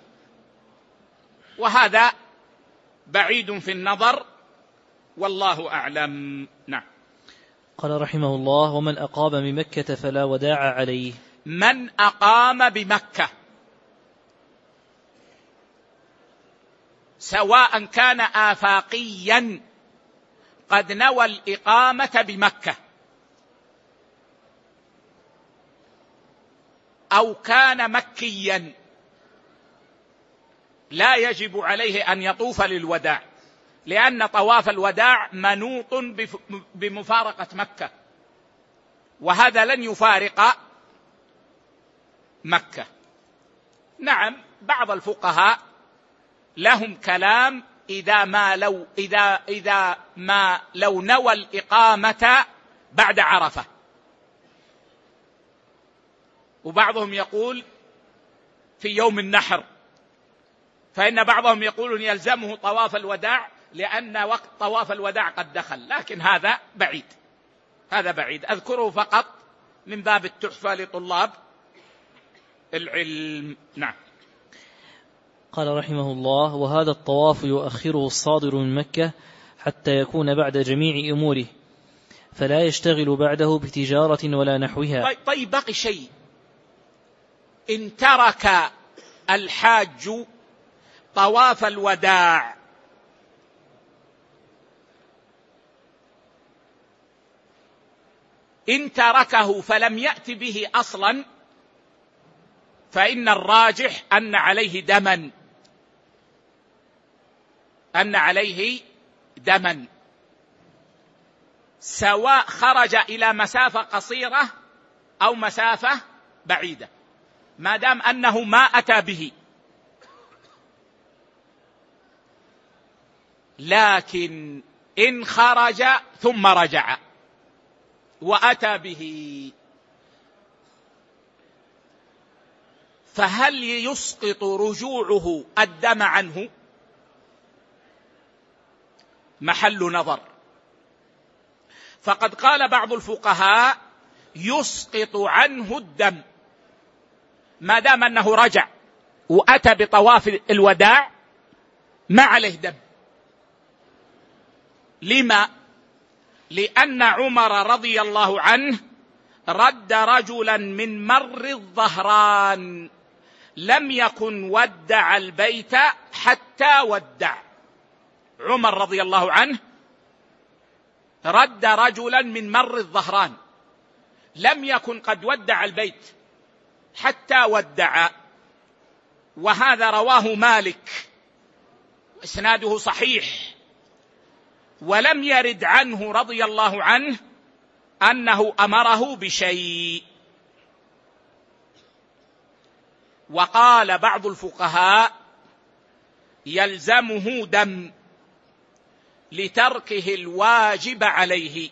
وهذا بعيد في النظر والله أعلم. نعم. قال رحمه الله: ومن أقام بمكة فلا وداع عليه. من أقام بمكة سواء كان آفاقيا قد نوى الإقامة بمكة أو كان مكيا لا يجب عليه أن يطوف للوداع، لأن طواف الوداع منوط بمفارقة مكة، وهذا لن يفارق مكة. نعم، بعض الفقهاء لهم كلام إذا ما لو نوى الإقامة بعد عرفة، وبعضهم يقول في يوم النحر، فإن بعضهم يقولون يلزمه طواف الوداع لأن وقت طواف الوداع قد دخل، لكن هذا بعيد أذكره فقط من باب التحفة لطلاب العلم. نعم. قال رحمه الله: وهذا الطواف يؤخره الصادر من مكة حتى يكون بعد جميع أموره، فلا يشتغل بعده بتجارة ولا نحوها. طيب بقي شيء، إن ترك الحاج طواف الوداع إن تركه فلم يأت به أصلا فإن الراجح أن عليه دما سواء خرج إلى مسافة قصيرة أو مسافة بعيدة، ما دام أنه ما أتى به. لكن إن خرج ثم رجع وأتى به فهل يسقط رجوعه الدم عنه؟ محل نظر. فقد قال بعض الفقهاء يسقط عنه الدم ما دام أنه رجع وأتى بطواف الوداع ما عليه دم. لما؟ لأن عمر رضي الله عنه رد رجلا من مر الظهران لم يكن ودع البيت حتى ودع. عمر رضي الله عنه رد رجلا من مر الظهران لم يكن قد ودع البيت حتى ودع، وهذا رواه مالك إسناده صحيح، ولم يرد عنه رضي الله عنه أنه أمره بشيء. وقال بعض الفقهاء يلزمه دم لتركه الواجب عليه.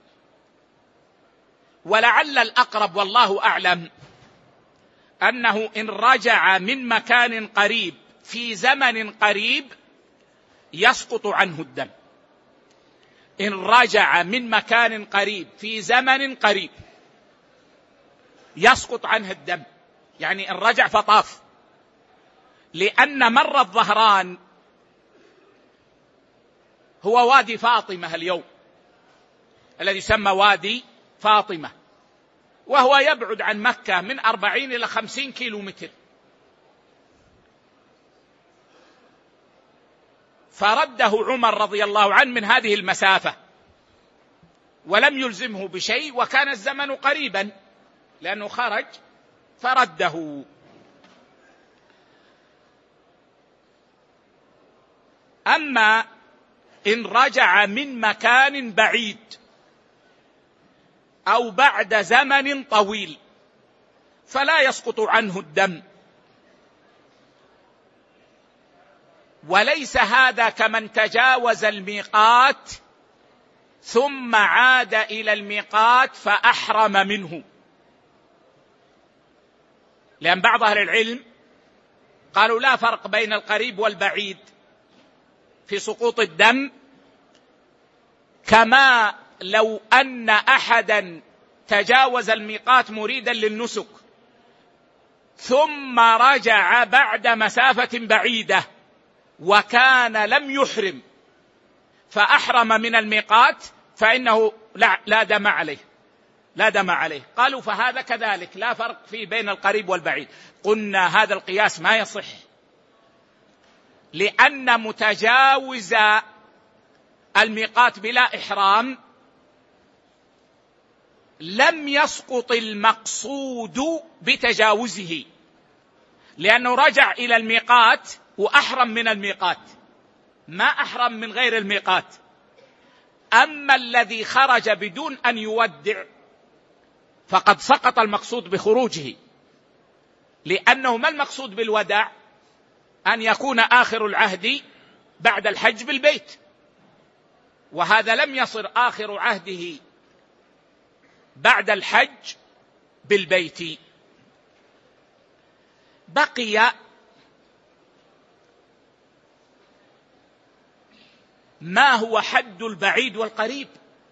ولعل الأقرب والله أعلم أنه إن رجع من مكان قريب في زمن قريب يسقط عنه الدم. إن رجع من مكان قريب في زمن قريب يسقط عنه الدم، يعني إن رجع فطاف، لأن مر الظهران هو وادي فاطمة اليوم الذي يسمى وادي فاطمة، وهو يبعد عن مكة من 40 إلى 50 كيلومتر. فرده عمر رضي الله عنه من هذه المسافة ولم يلزمه بشيء، وكان الزمن قريبا لأنه خرج فرده. أما إن رجع من مكان بعيد أو بعد زمن طويل فلا يسقط عنه الدم، وليس هذا كمن تجاوز الميقات ثم عاد إلى الميقات فأحرم منه، لأن بعض أهل العلم قالوا لا فرق بين القريب والبعيد في سقوط الدم، كما لو أن أحدا تجاوز الميقات مريدا للنسك ثم رجع بعد مسافة بعيدة وكان لم يحرم فأحرم من الميقات فإنه لا دم عليه، لا دم عليه. قالوا فهذا كذلك لا فرق فيه بين القريب والبعيد. قلنا هذا القياس ما يصح، لأن متجاوز الميقات بلا إحرام لم يسقط المقصود بتجاوزه، لأنه رجع إلى الميقات وأحرم من الميقات، ما أحرم من غير الميقات. أما الذي خرج بدون أن يودع فقد سقط المقصود بخروجه، لأنه ما المقصود بالوداع؟ أن يكون آخر العهد بعد الحج بالبيت، وهذا لم يصر آخر عهده بعد الحج بالبيت. بقي ما هو حد البعيد والقريب.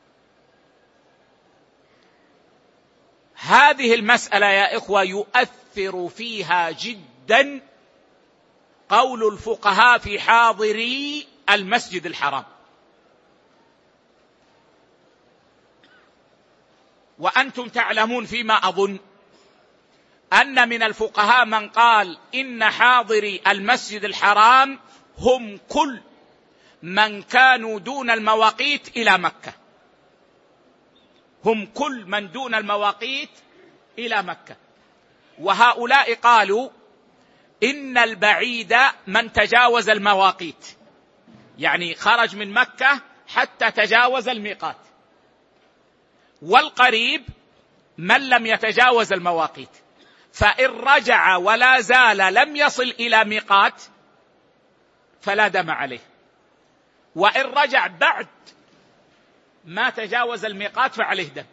هذه المسألة يا إخوة يؤثر فيها جدا قول الفقهاء في حاضري المسجد الحرام. وأنتم تعلمون فيما أظن أن من الفقهاء من قال إن حاضري المسجد الحرام هم كل من كانوا دون المواقيت إلى مكة، هم كل من دون المواقيت إلى مكة. وهؤلاء قالوا إن البعيد من تجاوز المواقيت، يعني خرج من مكة حتى تجاوز الميقات، والقريب من لم يتجاوز المواقيت، فإن رجع ولا زال لم يصل إلى ميقات فلا دم عليه، وإن رجع بعد ما تجاوز الميقات فعليه دم.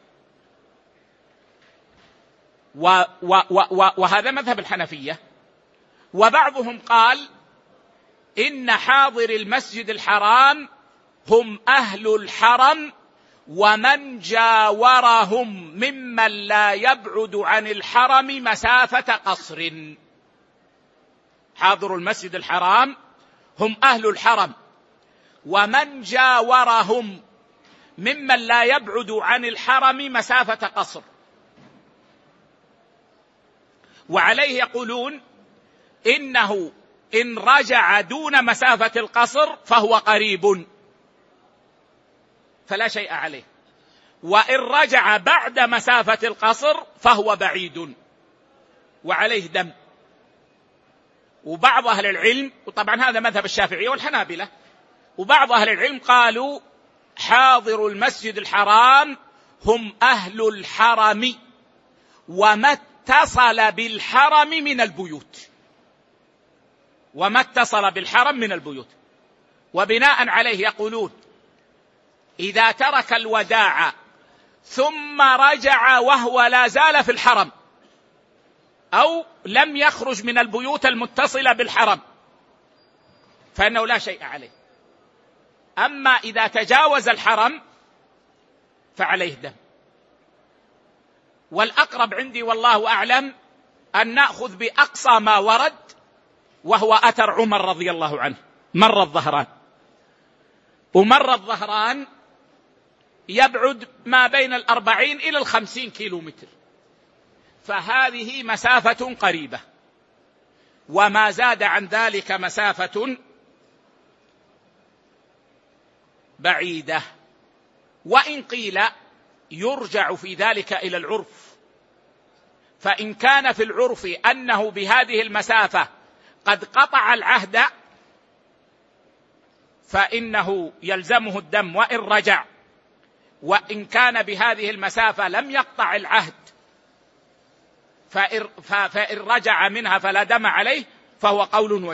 وهذا مذهب الحنفية. وبعضهم قال إن حاضر المسجد الحرام هم أهل الحرم ومن جاورهم ممن لا يبعد عن الحرم مسافة قصر. حاضر المسجد الحرام هم أهل الحرم ومن جاورهم ممن لا يبعد عن الحرم مسافة قصر. وعليه يقولون إنه إن رجع دون مسافة القصر فهو قريب فلا شيء عليه، وإن رجع بعد مسافة القصر فهو بعيد وعليه دم. وبعض أهل العلم، وطبعا هذا مذهب الشافعية والحنابلة، وبعض أهل العلم قالوا حاضر المسجد الحرام هم أهل الحرم وما اتصل بالحرم من البيوت. وما اتصل بالحرم من البيوت. وبناء عليه يقولون إذا ترك الوداع ثم رجع وهو لا زال في الحرم أو لم يخرج من البيوت المتصلة بالحرم فإنه لا شيء عليه. أما إذا تجاوز الحرم فعليه دم. والأقرب عندي والله أعلم أن نأخذ بأقصى ما ورد، وهو أثر عمر رضي الله عنه مر الظهران، ومر الظهران يبعد ما بين 40 إلى 50 كيلومتر، فهذه مسافة قريبة، وما زاد عن ذلك مسافة بعيدة. وإن قيل يرجع في ذلك إلى العرف، فإن كان في العرف أنه بهذه المسافة قد قطع العهد فإنه يلزمه الدم وإن رجع، وإن كان بهذه المسافة لم يقطع العهد فإن رجع منها فلا دم عليه، فهو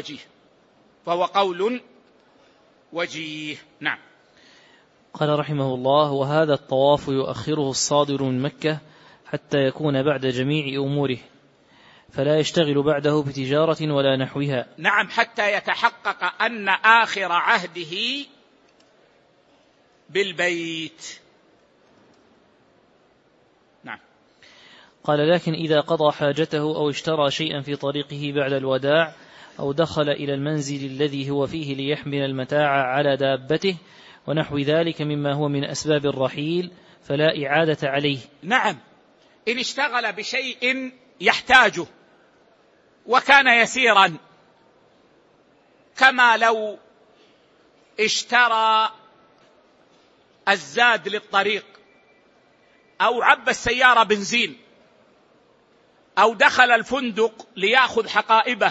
قول وجيه. نعم. قال رحمه الله: وهذا الطواف يؤخره الصادر من مكة حتى يكون بعد جميع أموره، فلا يشتغل بعده بتجارة ولا نحوها. نعم، حتى يتحقق أن آخر عهده بالبيت. نعم. قال: لكن إذا قضى حاجته أو اشترى شيئا في طريقه بعد الوداع أو دخل إلى المنزل الذي هو فيه ليحمل المتاع على دابته ونحو ذلك مما هو من أسباب الرحيل فلا إعادة عليه. نعم، إن اشتغل بشيء يحتاجه وكان يسيرا، كما لو اشترى الزاد للطريق أو عبى السيارة بنزين أو دخل الفندق ليأخذ حقائبه،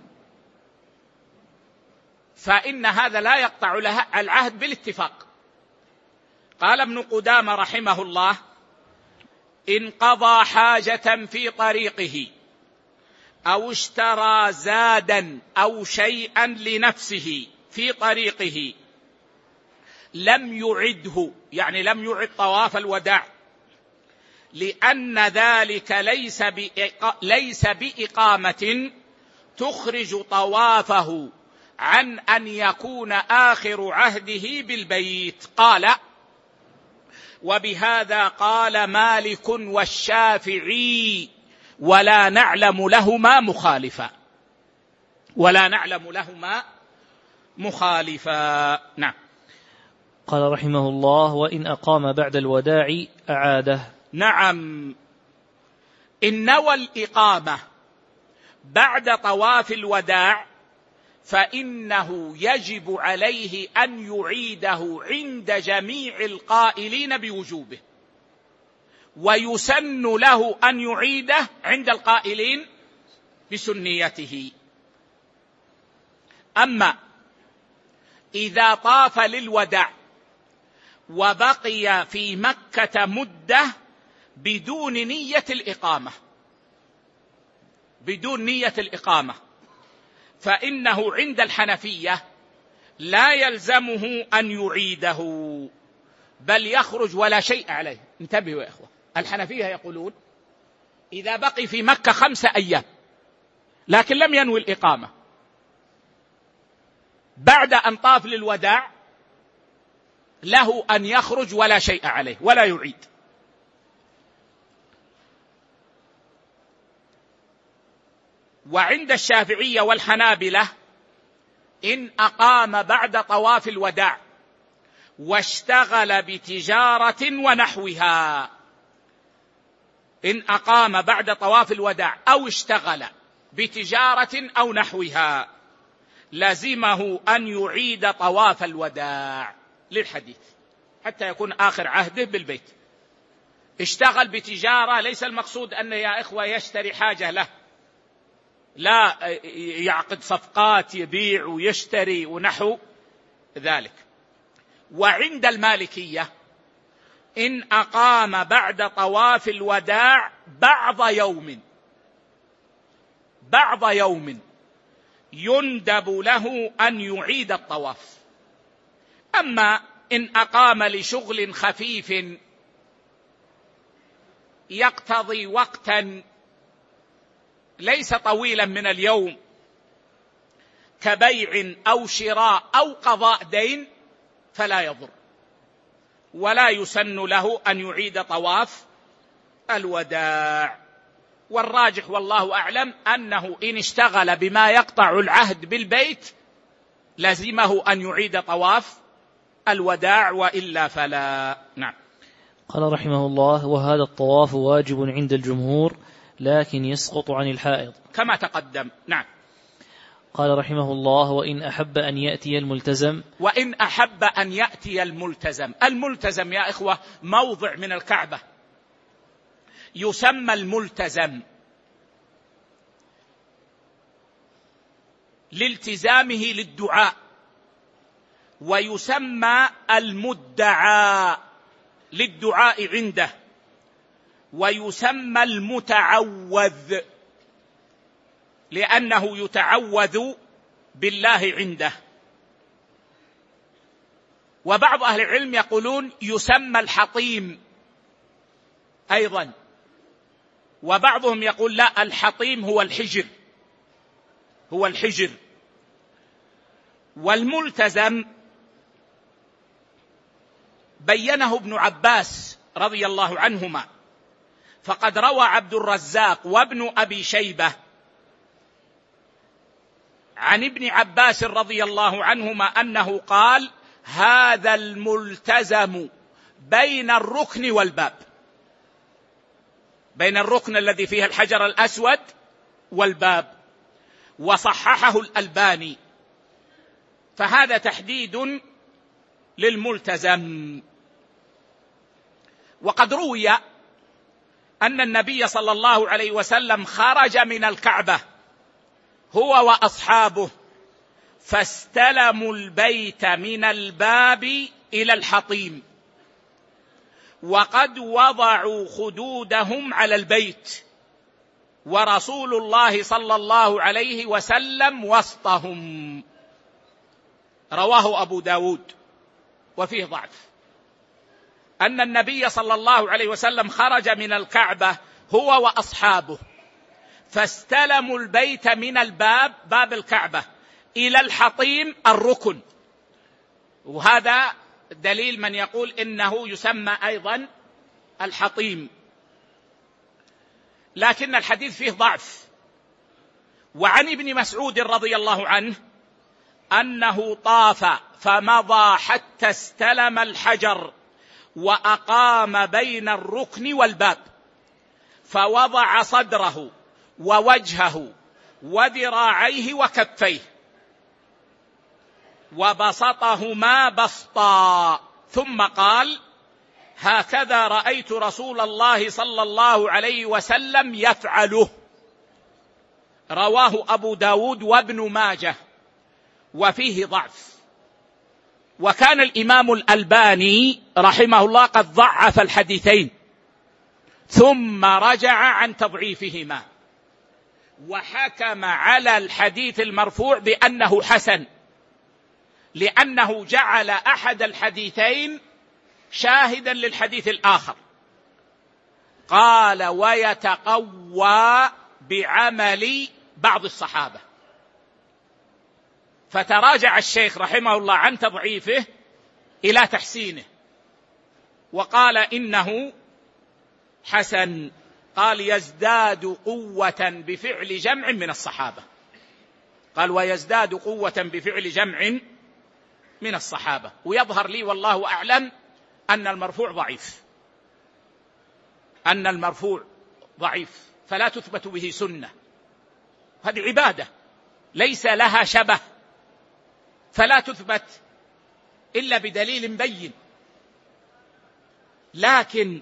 فإن هذا لا يقطع العهد بالاتفاق. قال ابن قدامة رحمه الله: إن قضى حاجة في طريقه أو اشترى زادا أو شيئا لنفسه في طريقه لم يعده، يعني لم يعد طواف الوداع، لأن ذلك ليس بإقامة تخرج طوافه عن أن يكون آخر عهده بالبيت. قال: وبهذا قال مالك والشافعي ولا نعلم لهما مخالفا. نعم. قال رحمه الله: وإن أقام بعد الوداع أعاده. نعم، إن نوى الإقامة بعد طواف الوداع فإنه يجب عليه أن يعيده عند جميع القائلين بوجوبه، ويسن له أن يعيده عند القائلين بسنيته. أما إذا طاف للوداع وبقي في مكة مدة بدون نية الإقامة فإنه عند الحنفية لا يلزمه أن يعيده، بل يخرج ولا شيء عليه. انتبهوا يا إخوة، الحنفية يقولون إذا بقي في مكة 5 أيام لكن لم ينوي الإقامة بعد أن طاف للوداع له أن يخرج ولا شيء عليه ولا يعيد. وعند الشافعية والحنابلة إن أقام بعد طواف الوداع واشتغل بتجارة ونحوها، إن أقام بعد طواف الوداع أو اشتغل بتجارة أو نحوها لزمه أن يعيد طواف الوداع للحديث حتى يكون آخر عهده بالبيت. اشتغل بتجارة، ليس المقصود أن يا إخوة يشتري حاجة له، لا، يعقد صفقات، يبيع ويشتري ونحو ذلك. وعند المالكية إن أقام بعد طواف الوداع بعض يوم يندب له أن يعيد الطواف. أما إن أقام لشغل خفيف يقتضي وقتا ليس طويلا من اليوم كبيع أو شراء أو قضاء دين فلا يضر، ولا يسن له أن يعيد طواف الوداع. والراجح والله أعلم أنه إن اشتغل بما يقطع العهد بالبيت لزمه أن يعيد طواف الوداع، وإلا فلا. نعم. قال رحمه الله: وهذا الطواف واجب عند الجمهور لكن يسقط عن الحائض كما تقدم. نعم. قال رحمه الله: وإن أحب أن يأتي الملتزم. وإن أحب أن يأتي الملتزم. الملتزم يا إخوة موضع من الكعبة يسمى الملتزم لالتزامه للدعاء، ويسمى المدعى للدعاء عنده، ويسمى المتعوذ لأنه يتعوذ بالله عنده. وبعض أهل العلم يقولون يسمى الحطيم أيضا، وبعضهم يقول لا، الحطيم هو الحجر، هو الحجر. والملتزم بينه ابن عباس رضي الله عنهما، فقد روى عبد الرزاق وابن أبي شيبة عن ابن عباس رضي الله عنهما أنه قال: هذا الملتزم بين الركن والباب، بين الركن الذي فيه الحجر الأسود والباب، وصححه الألباني. فهذا تحديد للملتزم. وقد روي أن النبي صلى الله عليه وسلم خرج من الكعبة هو وأصحابه فاستلموا البيت من الباب إلى الحطيم، وقد وضعوا خدودهم على البيت، ورسول الله صلى الله عليه وسلم وسطهم. رواه أبو داود. وفيه ضعف أن النبي صلى الله عليه وسلم خرج من الكعبة هو وأصحابه فاستلموا البيت من الباب، باب الكعبة، إلى الحطيم الركن. وهذا دليل من يقول إنه يسمى أيضا الحطيم، لكن الحديث فيه ضعف. وعن ابن مسعود رضي الله عنه أنه طاف فمضى حتى استلم الحجر وأقام بين الركن والباب، فوضع صدره ووجهه وذراعيه وكفيه وبسطهما بسطا، ثم قال: هكذا رأيت رسول الله صلى الله عليه وسلم يفعله. رواه أبو داود وابن ماجه، وفيه ضعف. وكان الإمام الألباني رحمه الله قد ضعف الحديثين ثم رجع عن تضعيفهما، وحكم على الحديث المرفوع بأنه حسن، لأنه جعل أحد الحديثين شاهدا للحديث الآخر. قال: ويتقوى بعمل بعض الصحابة. فتراجع الشيخ رحمه الله عن تضعيفه إلى تحسينه، وقال إنه حسن. قال: يزداد قوة بفعل جمع من الصحابة. قال: ويزداد قوة بفعل جمع من الصحابة. ويظهر لي والله أعلم أن المرفوع ضعيف، أن المرفوع ضعيف، فلا تثبت به سنة. هذه عبادة ليس لها شبه، فلا تثبت إلا بدليل بين. لكن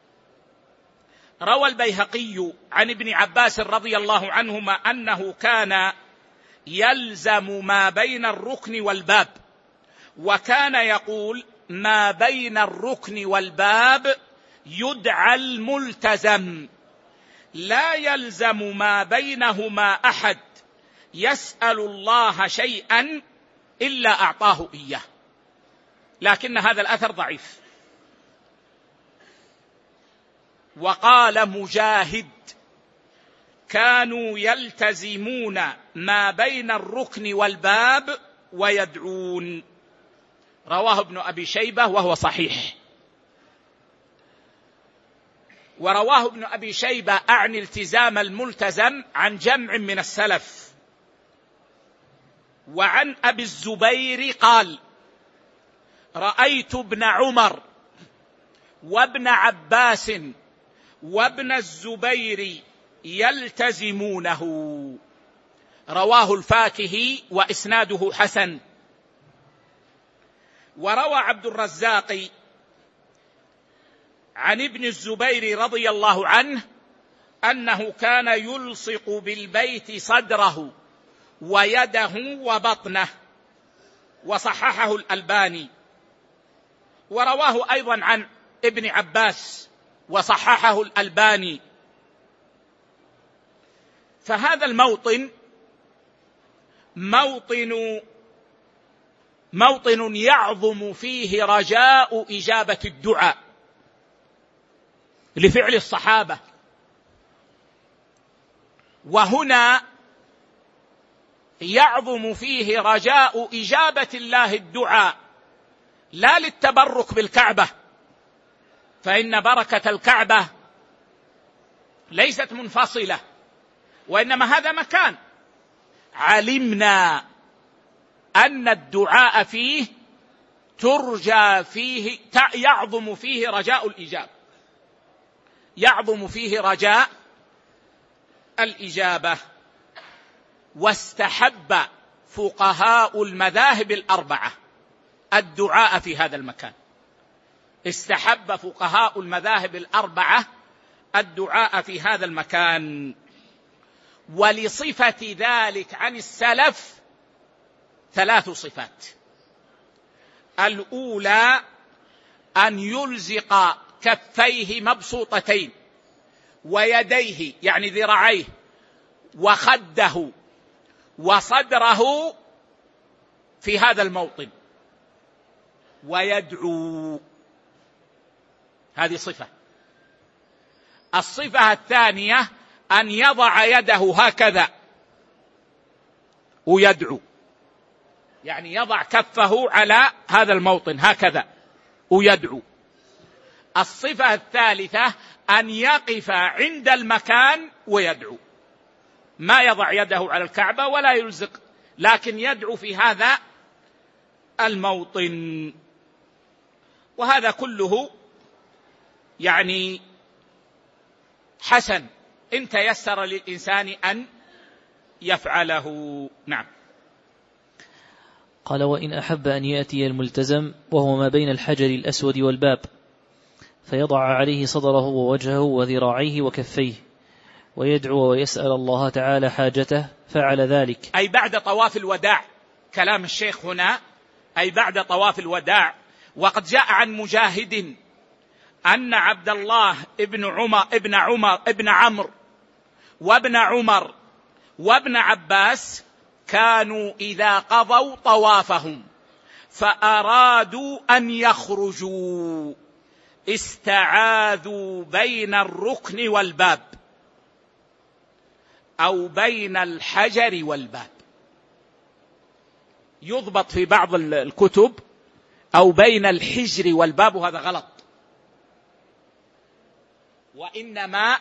روى البيهقي عن ابن عباس رضي الله عنهما أنه كان يلزم ما بين الركن والباب، وكان يقول: ما بين الركن والباب يدعى الملتزم، لا يلزم ما بينهما أحد، يسأل الله شيئا إلا أعطاه إياه، لكن هذا الأثر ضعيف. وقال مجاهد: كانوا يلتزمون ما بين الركن والباب ويدعون. رواه ابن أبي شيبة وهو صحيح. ورواه ابن أبي شيبة أعني التزام الملتزم عن جمع من السلف. وعن أبي الزبير قال: رأيت ابن عمر وابن عباس وابن الزبير يلتزمونه. رواه الفاكهي وإسناده حسن. وروى عبد الرزاق عن ابن الزبير رضي الله عنه أنه كان يلصق بالبيت صدره ويده وبطنه، وصححه الألباني. ورواه أيضا عن ابن عباس وصححه الألباني. فهذا الموطن موطن يعظم فيه رجاء إجابة الدعاء لفعل الصحابة. وهنا يعظم فيه رجاء إجابة الله الدعاء لا للتبرك بالكعبة، فإن بركة الكعبة ليست منفصلة، وإنما هذا مكان علمنا أن الدعاء فيه ترجى فيه، يعظم فيه رجاء الإجابة، يعظم فيه رجاء الإجابة. واستحب فقهاء المذاهب الأربعة الدعاء في هذا المكان. استحب فقهاء المذاهب الأربعة الدعاء في هذا المكان. ولصفة ذلك عن السلف 3 صفات. الأولى أن يلزق كفيه مبسوطتين ويديه يعني ذراعيه وخده وصدره في هذا الموطن ويدعو. هذه صفة. الصفة الثانية أن يضع يده هكذا ويدعو، يعني يضع كفه على هذا الموطن هكذا ويدعو. الصفة الثالثة أن يقف عند المكان ويدعو، ما يضع يده على الكعبة ولا يلزق، لكن يدعو في هذا الموطن. وهذا كله يعني حسن إن تيسر للإنسان أن يفعله. نعم. قال: وإن أحب أن يأتي الملتزم وهو ما بين الحجر الأسود والباب فيضع عليه صدره ووجهه وذراعيه وكفيه ويدعو ويسأل الله تعالى حاجته، فعل ذلك. أي بعد طواف الوداع. كلام الشيخ هنا أي بعد طواف الوداع. وقد جاء عن مجاهد أن عبد الله ابن عمرو وابن عمر وابن عباس كانوا إذا قضوا طوافهم فأرادوا أن يخرجوا استعاذوا بين الركن والباب أو بين الحجر والباب. يضبط في بعض الكتب أو بين الحجر والباب، وهذا غلط، وإنما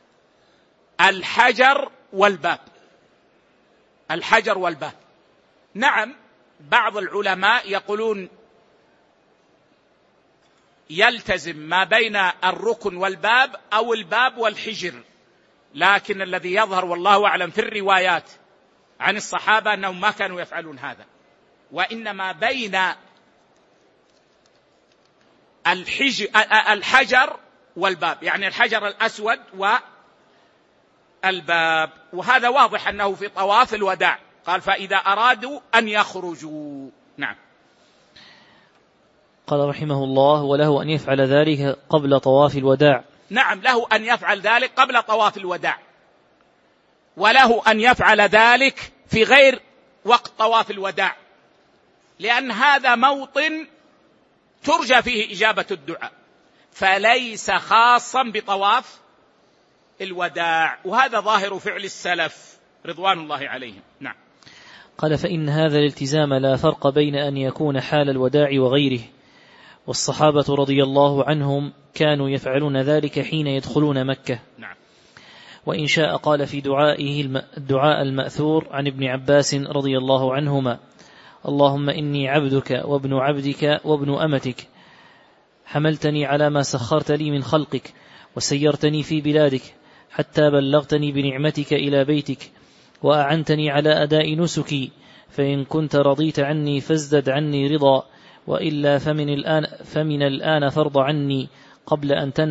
الحجر والباب. الحجر والباب. نعم، بعض العلماء يقولون يلتزم ما بين الركن والباب أو الباب والحجر، لكن الذي يظهر والله أعلم في الروايات عن الصحابة أنهم ما كانوا يفعلون هذا، وإنما بين الحجر والباب، يعني الحجر الأسود والباب. وهذا واضح أنه في طواف الوداع قال فإذا أرادوا أن يخرجوا. نعم. قال رحمه الله: وله أن يفعل ذلك قبل طواف الوداع. نعم، له أن يفعل ذلك قبل طواف الوداع، وله أن يفعل ذلك في غير وقت طواف الوداع، لأن هذا موطن ترجى فيه إجابة الدعاء، فليس خاصا بطواف الوداع، وهذا ظاهر فعل السلف رضوان الله عليهم. نعم. قال: فإن هذا الالتزام لا فرق بين أن يكون حال الوداع وغيره، والصحابة رضي الله عنهم كانوا يفعلون ذلك حين يدخلون مكة. نعم. وإن شاء قال في دعائه الدعاء المأثور عن ابن عباس رضي الله عنهما: اللهم إني عبدك وابن عبدك وابن أمتك، حملتني على ما سخرت لي من خلقك، وسيرتني في بلادك، حتى بلغتني بنعمتك إلى بيتك، وأعنتني على أداء نسكي، فإن كنت رضيت عني فازدد عني رضا، وإلا فمن الآن فرض عني قبل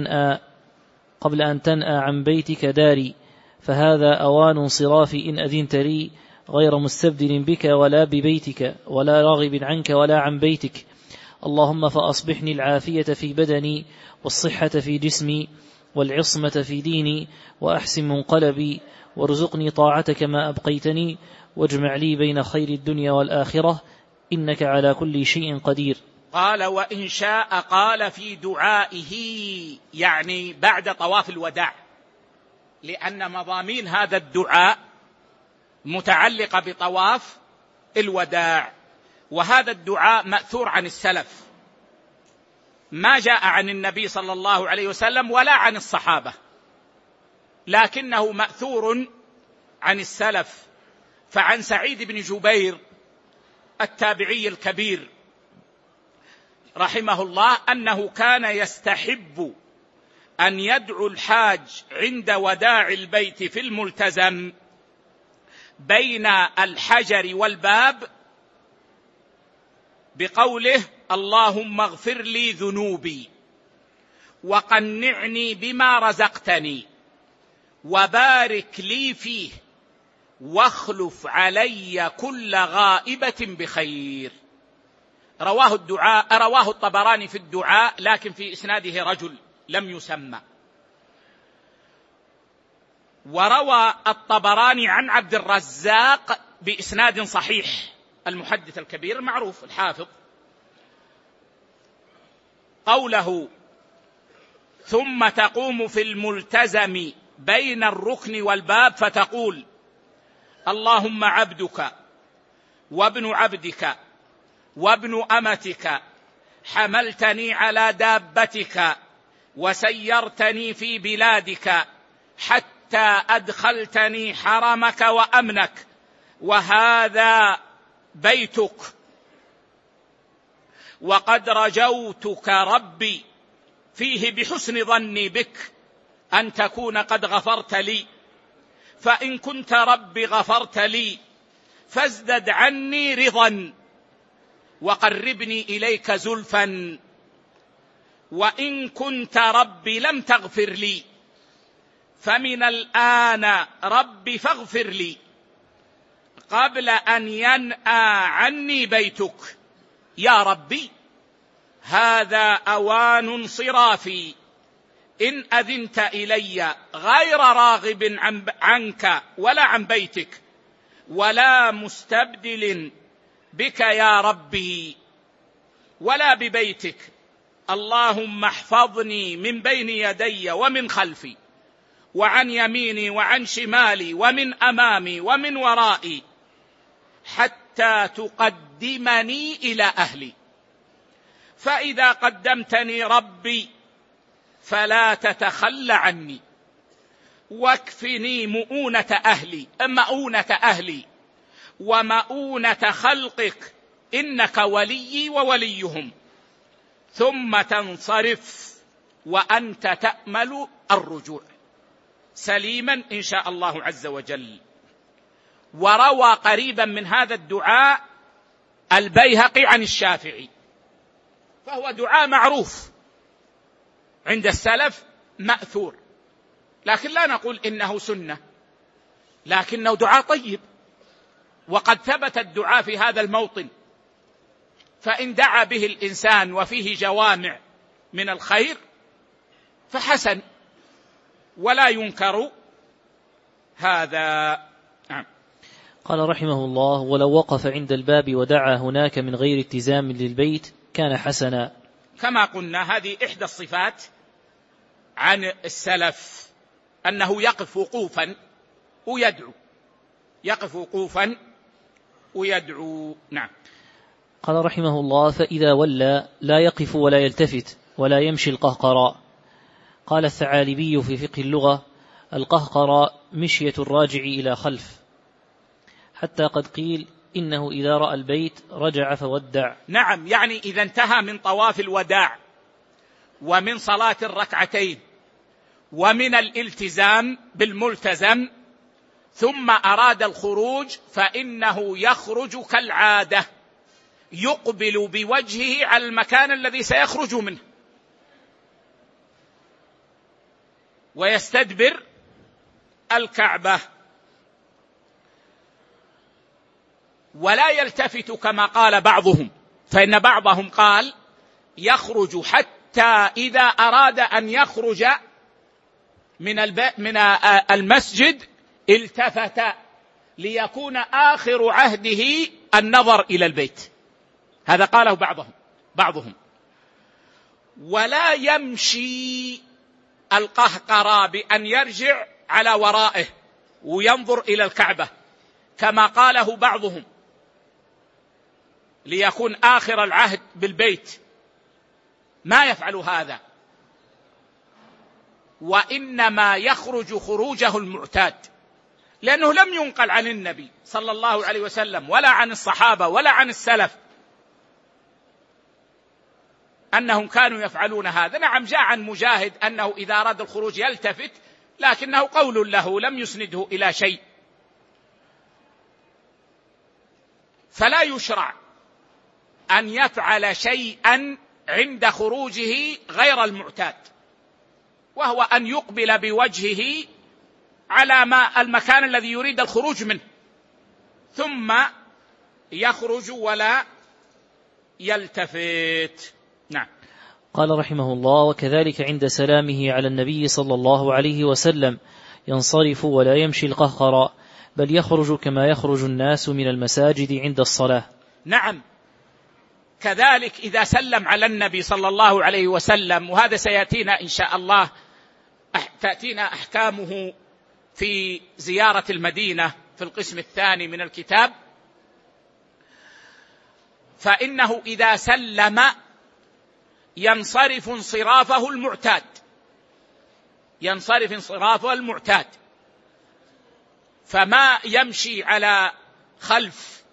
أن تنأى عن بيتك داري، فهذا أوان انصرافي إن أذنت لي، غير مستبدل بك ولا ببيتك، ولا راغب عنك ولا عن بيتك. اللهم فأصبحني العافية في بدني، والصحة في جسمي، والعصمة في ديني، وأحسن منقلبي، وارزقني طاعتك ما أبقيتني، واجمع لي بين خير الدنيا والآخرة، إنك على كل شيء قدير. قال: وإن شاء قال في دعائه، يعني بعد طواف الوداع، لأن مضامين هذا الدعاء متعلقة بطواف الوداع، وهذا الدعاء مأثور عن السلف، ما جاء عن النبي صلى الله عليه وسلم ولا عن الصحابة، لكنه مأثور عن السلف. فعن سعيد بن جبير التابعي الكبير رحمه الله أنه كان يستحب أن يدعو الحاج عند وداع البيت في الملتزم بين الحجر والباب بقوله: اللهم اغفر لي ذنوبي، وقنعني بما رزقتني، وبارك لي فيه، واخلف علي كل غائبة بخير. رواه الطبراني في الدعاء، لكن في إسناده رجل لم يسمى. وروى الطبراني عن عبد الرزاق بإسناد صحيح، المحدث الكبير المعروف الحافظ، قوله: ثم تقوم في الملتزم بين الركن والباب فتقول: اللهم عبدك وابن عبدك وابن أمتك، حملتني على دابتك، وسيرتني في بلادك، حتى أدخلتني حرمك وأمنك، وهذا بيتك، وقد رجوتك ربي فيه بحسن ظني بك أن تكون قد غفرت لي، فإن كنت رب غفرت لي فازدد عني رضا، وقربني إليك زلفا، وإن كنت رب لم تغفر لي فمن الآن رب فاغفر لي قبل أن ينأى عني بيتك، يا ربي هذا أوان انصرافي إن أذنت إلي، غير راغب عنك ولا عن بيتك، ولا مستبدل بك يا ربي ولا ببيتك. اللهم احفظني من بين يدي ومن خلفي، وعن يميني وعن شمالي، ومن أمامي ومن ورائي، حتى تقدمني إلى أهلي، فإذا قدمتني ربي فلا تتخل عني، واكفني مؤونة أهلي ومؤونة خلقك، إنك ولي ووليهم، ثم تنصرف وأنت تأمل الرجوع سليما إن شاء الله عز وجل. وروى قريبا من هذا الدعاء البيهقي عن الشافعي، فهو دعاء معروف عند السلف مأثور، لكن لا نقول إنه سنة، لكنه دعاء طيب، وقد ثبت الدعاء في هذا الموطن، فإن دعا به الإنسان وفيه جوامع من الخير فحسن ولا ينكر هذا. قال رحمه الله: ولو وقف عند الباب ودعا هناك من غير التزام للبيت كان حسنا. كما قلنا هذه إحدى الصفات عن السلف، أنه يقف وقوفا ويدعو، يقف وقوفا ويدعو. نعم. قال رحمه الله: فإذا ولى لا يقف ولا يلتفت ولا يمشي القهقراء. قال الثعالبي في فقه اللغة: القهقراء مشية الراجع إلى خلف، حتى قد قيل إنه إذا رأى البيت رجع فودع. نعم، يعني إذا انتهى من طواف الوداع ومن صلاة الركعتين ومن الالتزام بالملتزم ثم أراد الخروج فإنه يخرج كالعادة، يقبل بوجهه على المكان الذي سيخرج منه ويستدبر الكعبة، ولا يلتفت كما قال بعضهم، فإن بعضهم قال يخرج حتى إذا أراد أن يخرج من المسجد التفت ليكون آخر عهده النظر إلى البيت. هذا قاله بعضهم. ولا يمشي القهقرى بأن يرجع على ورائه وينظر إلى الكعبة كما قاله بعضهم ليكون آخر العهد بالبيت، ما يفعل هذا، وإنما يخرج خروجه المعتاد، لأنه لم ينقل عن النبي صلى الله عليه وسلم ولا عن الصحابة ولا عن السلف أنهم كانوا يفعلون هذا. نعم، جاء عن مجاهد أنه إذا أراد الخروج يلتفت، لكنه قول له لم يسنده إلى شيء. فلا يشرع أن يفعل شيئا عند خروجه غير المعتاد، وهو أن يقبل بوجهه على المكان الذي يريد الخروج منه ثم يخرج ولا يلتفت. نعم. قال رحمه الله: وكذلك عند سلامه على النبي صلى الله عليه وسلم ينصرف ولا يمشي القهقراء، بل يخرج كما يخرج الناس من المساجد عند الصلاة. نعم، كذلك إذا سلم على النبي صلى الله عليه وسلم، وهذا سيأتينا إن شاء الله، تأتينا أحكامه في زيارة المدينة في القسم الثاني من الكتاب، فإنه إذا سلم ينصرف انصرافه المعتاد، فما يمشي على خلف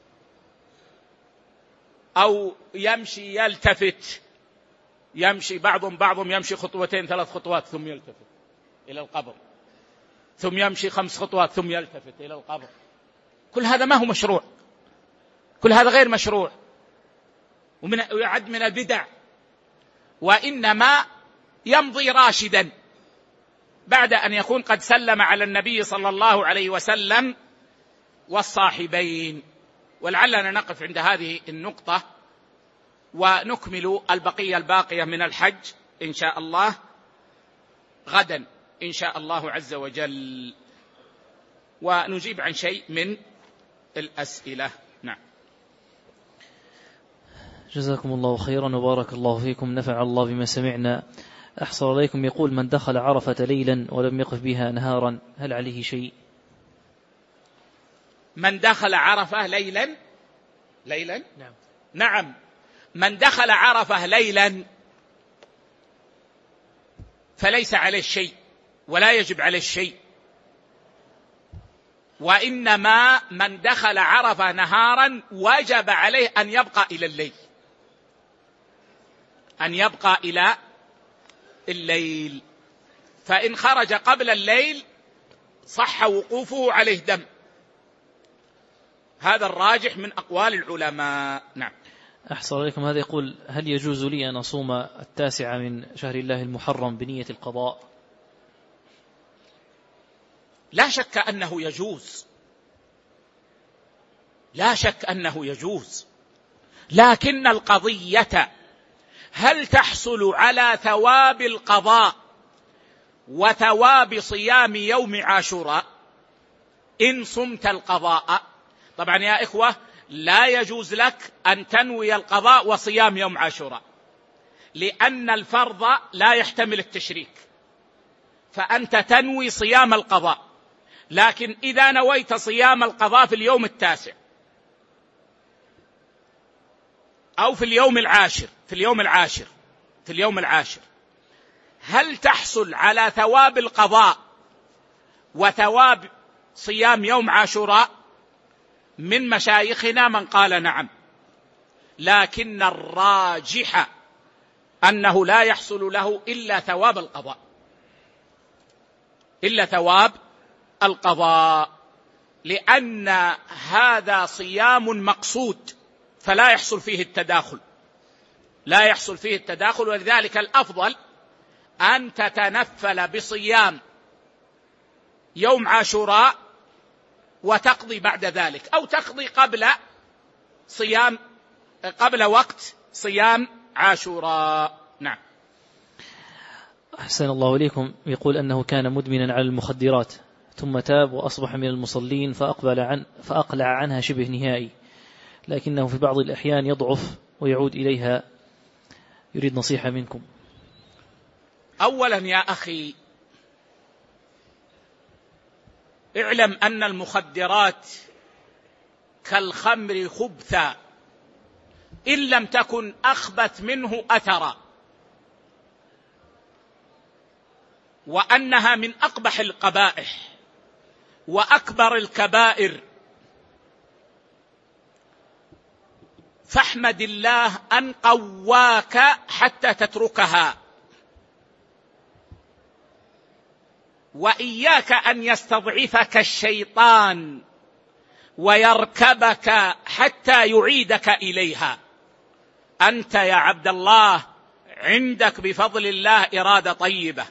أو يمشي يلتفت، يمشي بعضهم يمشي 2 3 خطوات ثم يلتفت إلى القبر، ثم يمشي 5 خطوات ثم يلتفت إلى القبر. كل هذا ما هو مشروع، كل هذا غير مشروع ويعد من البدع، وإنما يمضي راشدا بعد أن يكون قد سلم على النبي صلى الله عليه وسلم والصاحبين. ولعلنا نقف عند هذه النقطة ونكمل الباقية من الحج إن شاء الله غدا إن شاء الله عز وجل، ونجيب عن شيء من الأسئلة. نعم. جزاكم الله خيرا وبارك الله فيكم، نفع الله بما سمعنا. أحصل عليكم يقول: من دخل عرفة ليلا ولم يقف بها نهارا هل عليه شيء؟ من دخل عرفة ليلا نعم، من دخل عرفة ليلا فليس عليه شيء ولا يجب عليه شيء، وإنما من دخل عرفة نهارا وجب عليه أن يبقى إلى الليل، فإن خرج قبل الليل صح وقوفه عليه دم. هذا الراجح من أقوال العلماء. نعم. أحسن عليكم. هذا يقول: هل يجوز لي أن أصوم 9 من شهر الله المحرم بنية القضاء؟ لا شك أنه يجوز، لا شك أنه يجوز، لكن القضية هل تحصل على ثواب القضاء وثواب صيام يوم عاشوراء؟ إن صمت القضاء. طبعا يا إخوة لا يجوز لك أن تنوي القضاء وصيام يوم عاشوراء، لأن الفرض لا يحتمل التشريك، فأنت تنوي صيام القضاء. لكن إذا نويت صيام القضاء في اليوم 9 أو في اليوم العاشر، هل تحصل على ثواب القضاء وثواب صيام يوم عاشوراء؟ من مشايخنا من قال نعم، لكن الراجح أنه لا يحصل له إلا ثواب القضاء، لأن هذا صيام مقصود فلا يحصل فيه التداخل. ولذلك الأفضل أن تتنفل بصيام يوم عاشوراء وتقضي بعد ذلك، أو تقضي قبل وقت صيام عاشوراء. نعم. أحسن الله إليكم. يقول أنه كان مدمنا على المخدرات ثم تاب وأصبح من المصلين فأقلع عنها شبه نهائي، لكنه في بعض الأحيان يضعف ويعود إليها، يريد نصيحة منكم. أولا يا أخي اعلم أن المخدرات كالخمر خبثا إن لم تكن أخبث منه أثرا، وأنها من أقبح القبائح وأكبر الكبائر. فاحمد الله أن قواك حتى تتركها، وإياك أن يستضعفك الشيطان ويركبك حتى يعيدك إليها. أنت يا عبد الله عندك بفضل الله إرادة طيبة،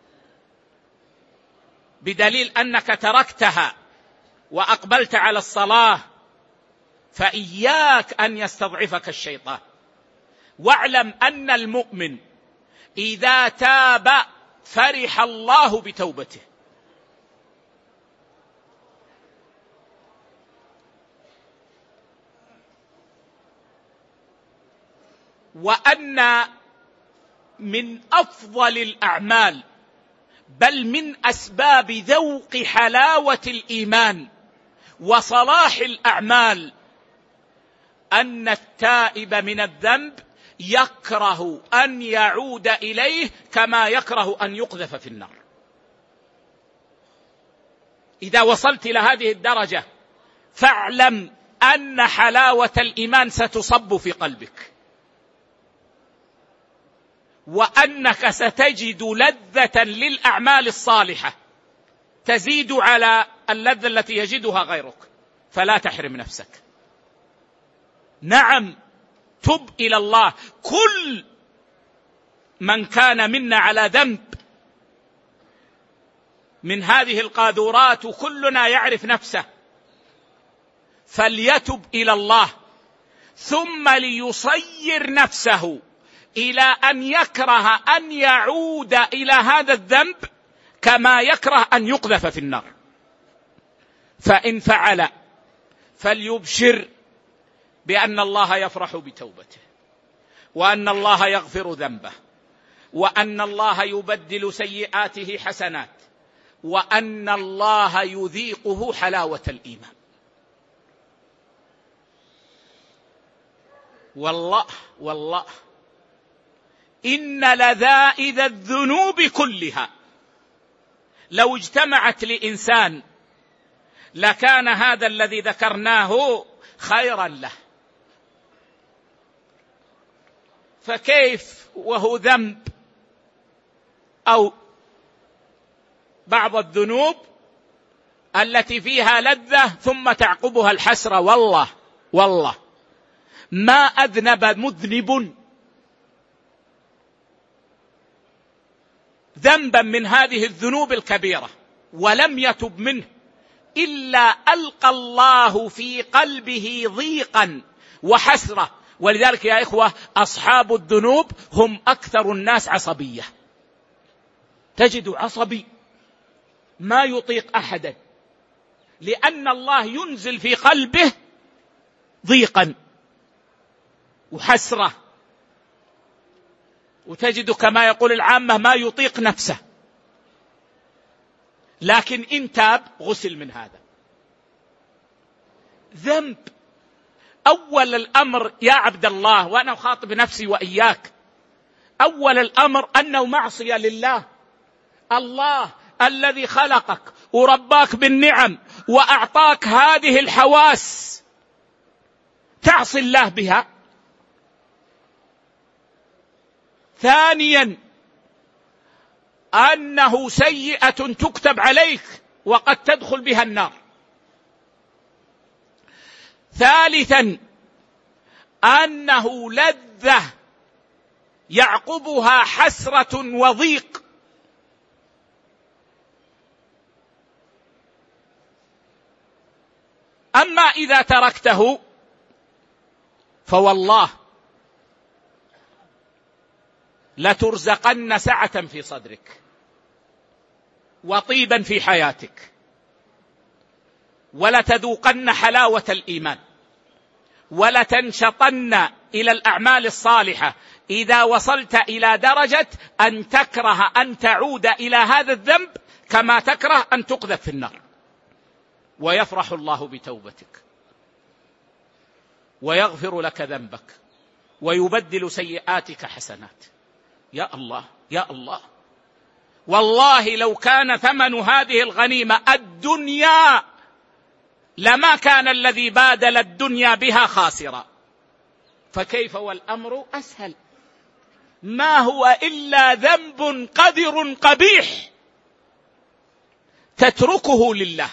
بدليل أنك تركتها وأقبلت على الصلاة، فإياك أن يستضعفك الشيطان. واعلم أن المؤمن إذا تاب فرح الله بتوبته. وأن من أفضل الأعمال بل من أسباب ذوق حلاوة الإيمان وصلاح الأعمال أن التائب من الذنب يكره أن يعود إليه كما يكره أن يقذف في النار. إذا وصلت إلى هذه الدرجة فاعلم أن حلاوة الإيمان ستصب في قلبك، وأنك ستجد لذة للأعمال الصالحة تزيد على اللذة التي يجدها غيرك، فلا تحرم نفسك. نعم، تب إلى الله. كل من كان منا على ذنب من هذه القاذورات، وكلنا يعرف نفسه، فليتب إلى الله، ثم ليصير نفسه إلى أن يكره أن يعود إلى هذا الذنب كما يكره أن يقذف في النار. فإن فعل فليبشر بأن الله يفرح بتوبته، وأن الله يغفر ذنبه، وأن الله يبدل سيئاته حسنات، وأن الله يذيقه حلاوة الإيمان. والله إن لذائذ الذنوب كلها لو اجتمعت لإنسان لكان هذا الذي ذكرناه خيرا له، فكيف وهو ذنب أو بعض الذنوب التي فيها لذة ثم تعقبها الحسرة. والله ما أذنب مذنب ذنبا من هذه الذنوب الكبيرة ولم يتب منه إلا ألقى الله في قلبه ضيقا وحسرة. ولذلك يا إخوة أصحاب الذنوب هم أكثر الناس عصبية. تجد عصبي ما يطيق أحدا، لأن الله ينزل في قلبه ضيقا وحسرة، وتجد كما يقول العامة ما يطيق نفسه، لكن إن تاب غسل من هذا ذنب. أول الأمر يا عبد الله، وأنا أخاطب نفسي وإياك، أول الأمر أنه معصية لله. الله الذي خلقك ورباك بالنعم وأعطاك هذه الحواس تعصي الله بها. ثانيا أنه سيئة تكتب عليك وقد تدخل بها النار. ثالثا أنه لذة يعقبها حسرة وضيق. أما إذا تركته فوالله لترزقن سعة في صدرك وطيبا في حياتك، ولتذوقن حلاوة الإيمان، ولتنشطن إلى الأعمال الصالحة إذا وصلت إلى درجة أن تكره أن تعود إلى هذا الذنب كما تكره أن تقذف في النار. ويفرح الله بتوبتك ويغفر لك ذنبك ويبدل سيئاتك حسنات. يا الله يا الله، والله لو كان ثمن هذه الغنيمة الدنيا لما كان الذي بادل الدنيا بها خاسرا، فكيف والأمر أسهل؟ ما هو إلا ذنب قذر قبيح تتركه لله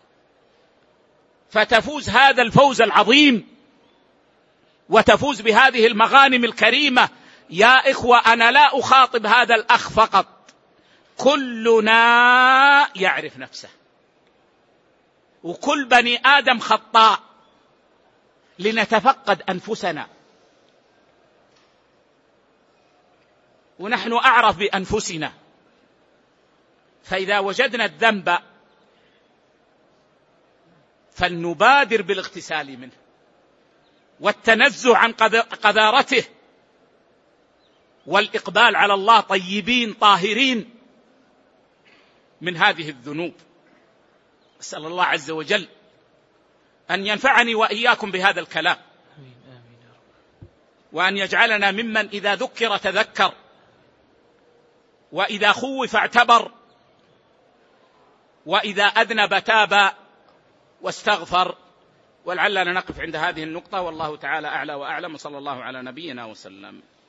فتفوز هذا الفوز العظيم وتفوز بهذه المغانم الكريمة. يا إخوة، أنا لا أخاطب هذا الأخ فقط، كلنا يعرف نفسه، وكل بني آدم خطاء، لنتفقد أنفسنا، ونحن أعرف بأنفسنا. فإذا وجدنا الذنب فلنبادر بالاغتسال منه والتنزه عن قذارته والإقبال على الله طيبين طاهرين من هذه الذنوب. أسأل الله عز وجل أن ينفعني وإياكم بهذا الكلام، وأن يجعلنا ممن إذا ذكر تذكر، وإذا خوف اعتبر، وإذا أذنب تاب واستغفر. ولعلنا نقف عند هذه النقطة، والله تعالى أعلى وأعلم، صلى الله على نبينا وسلم.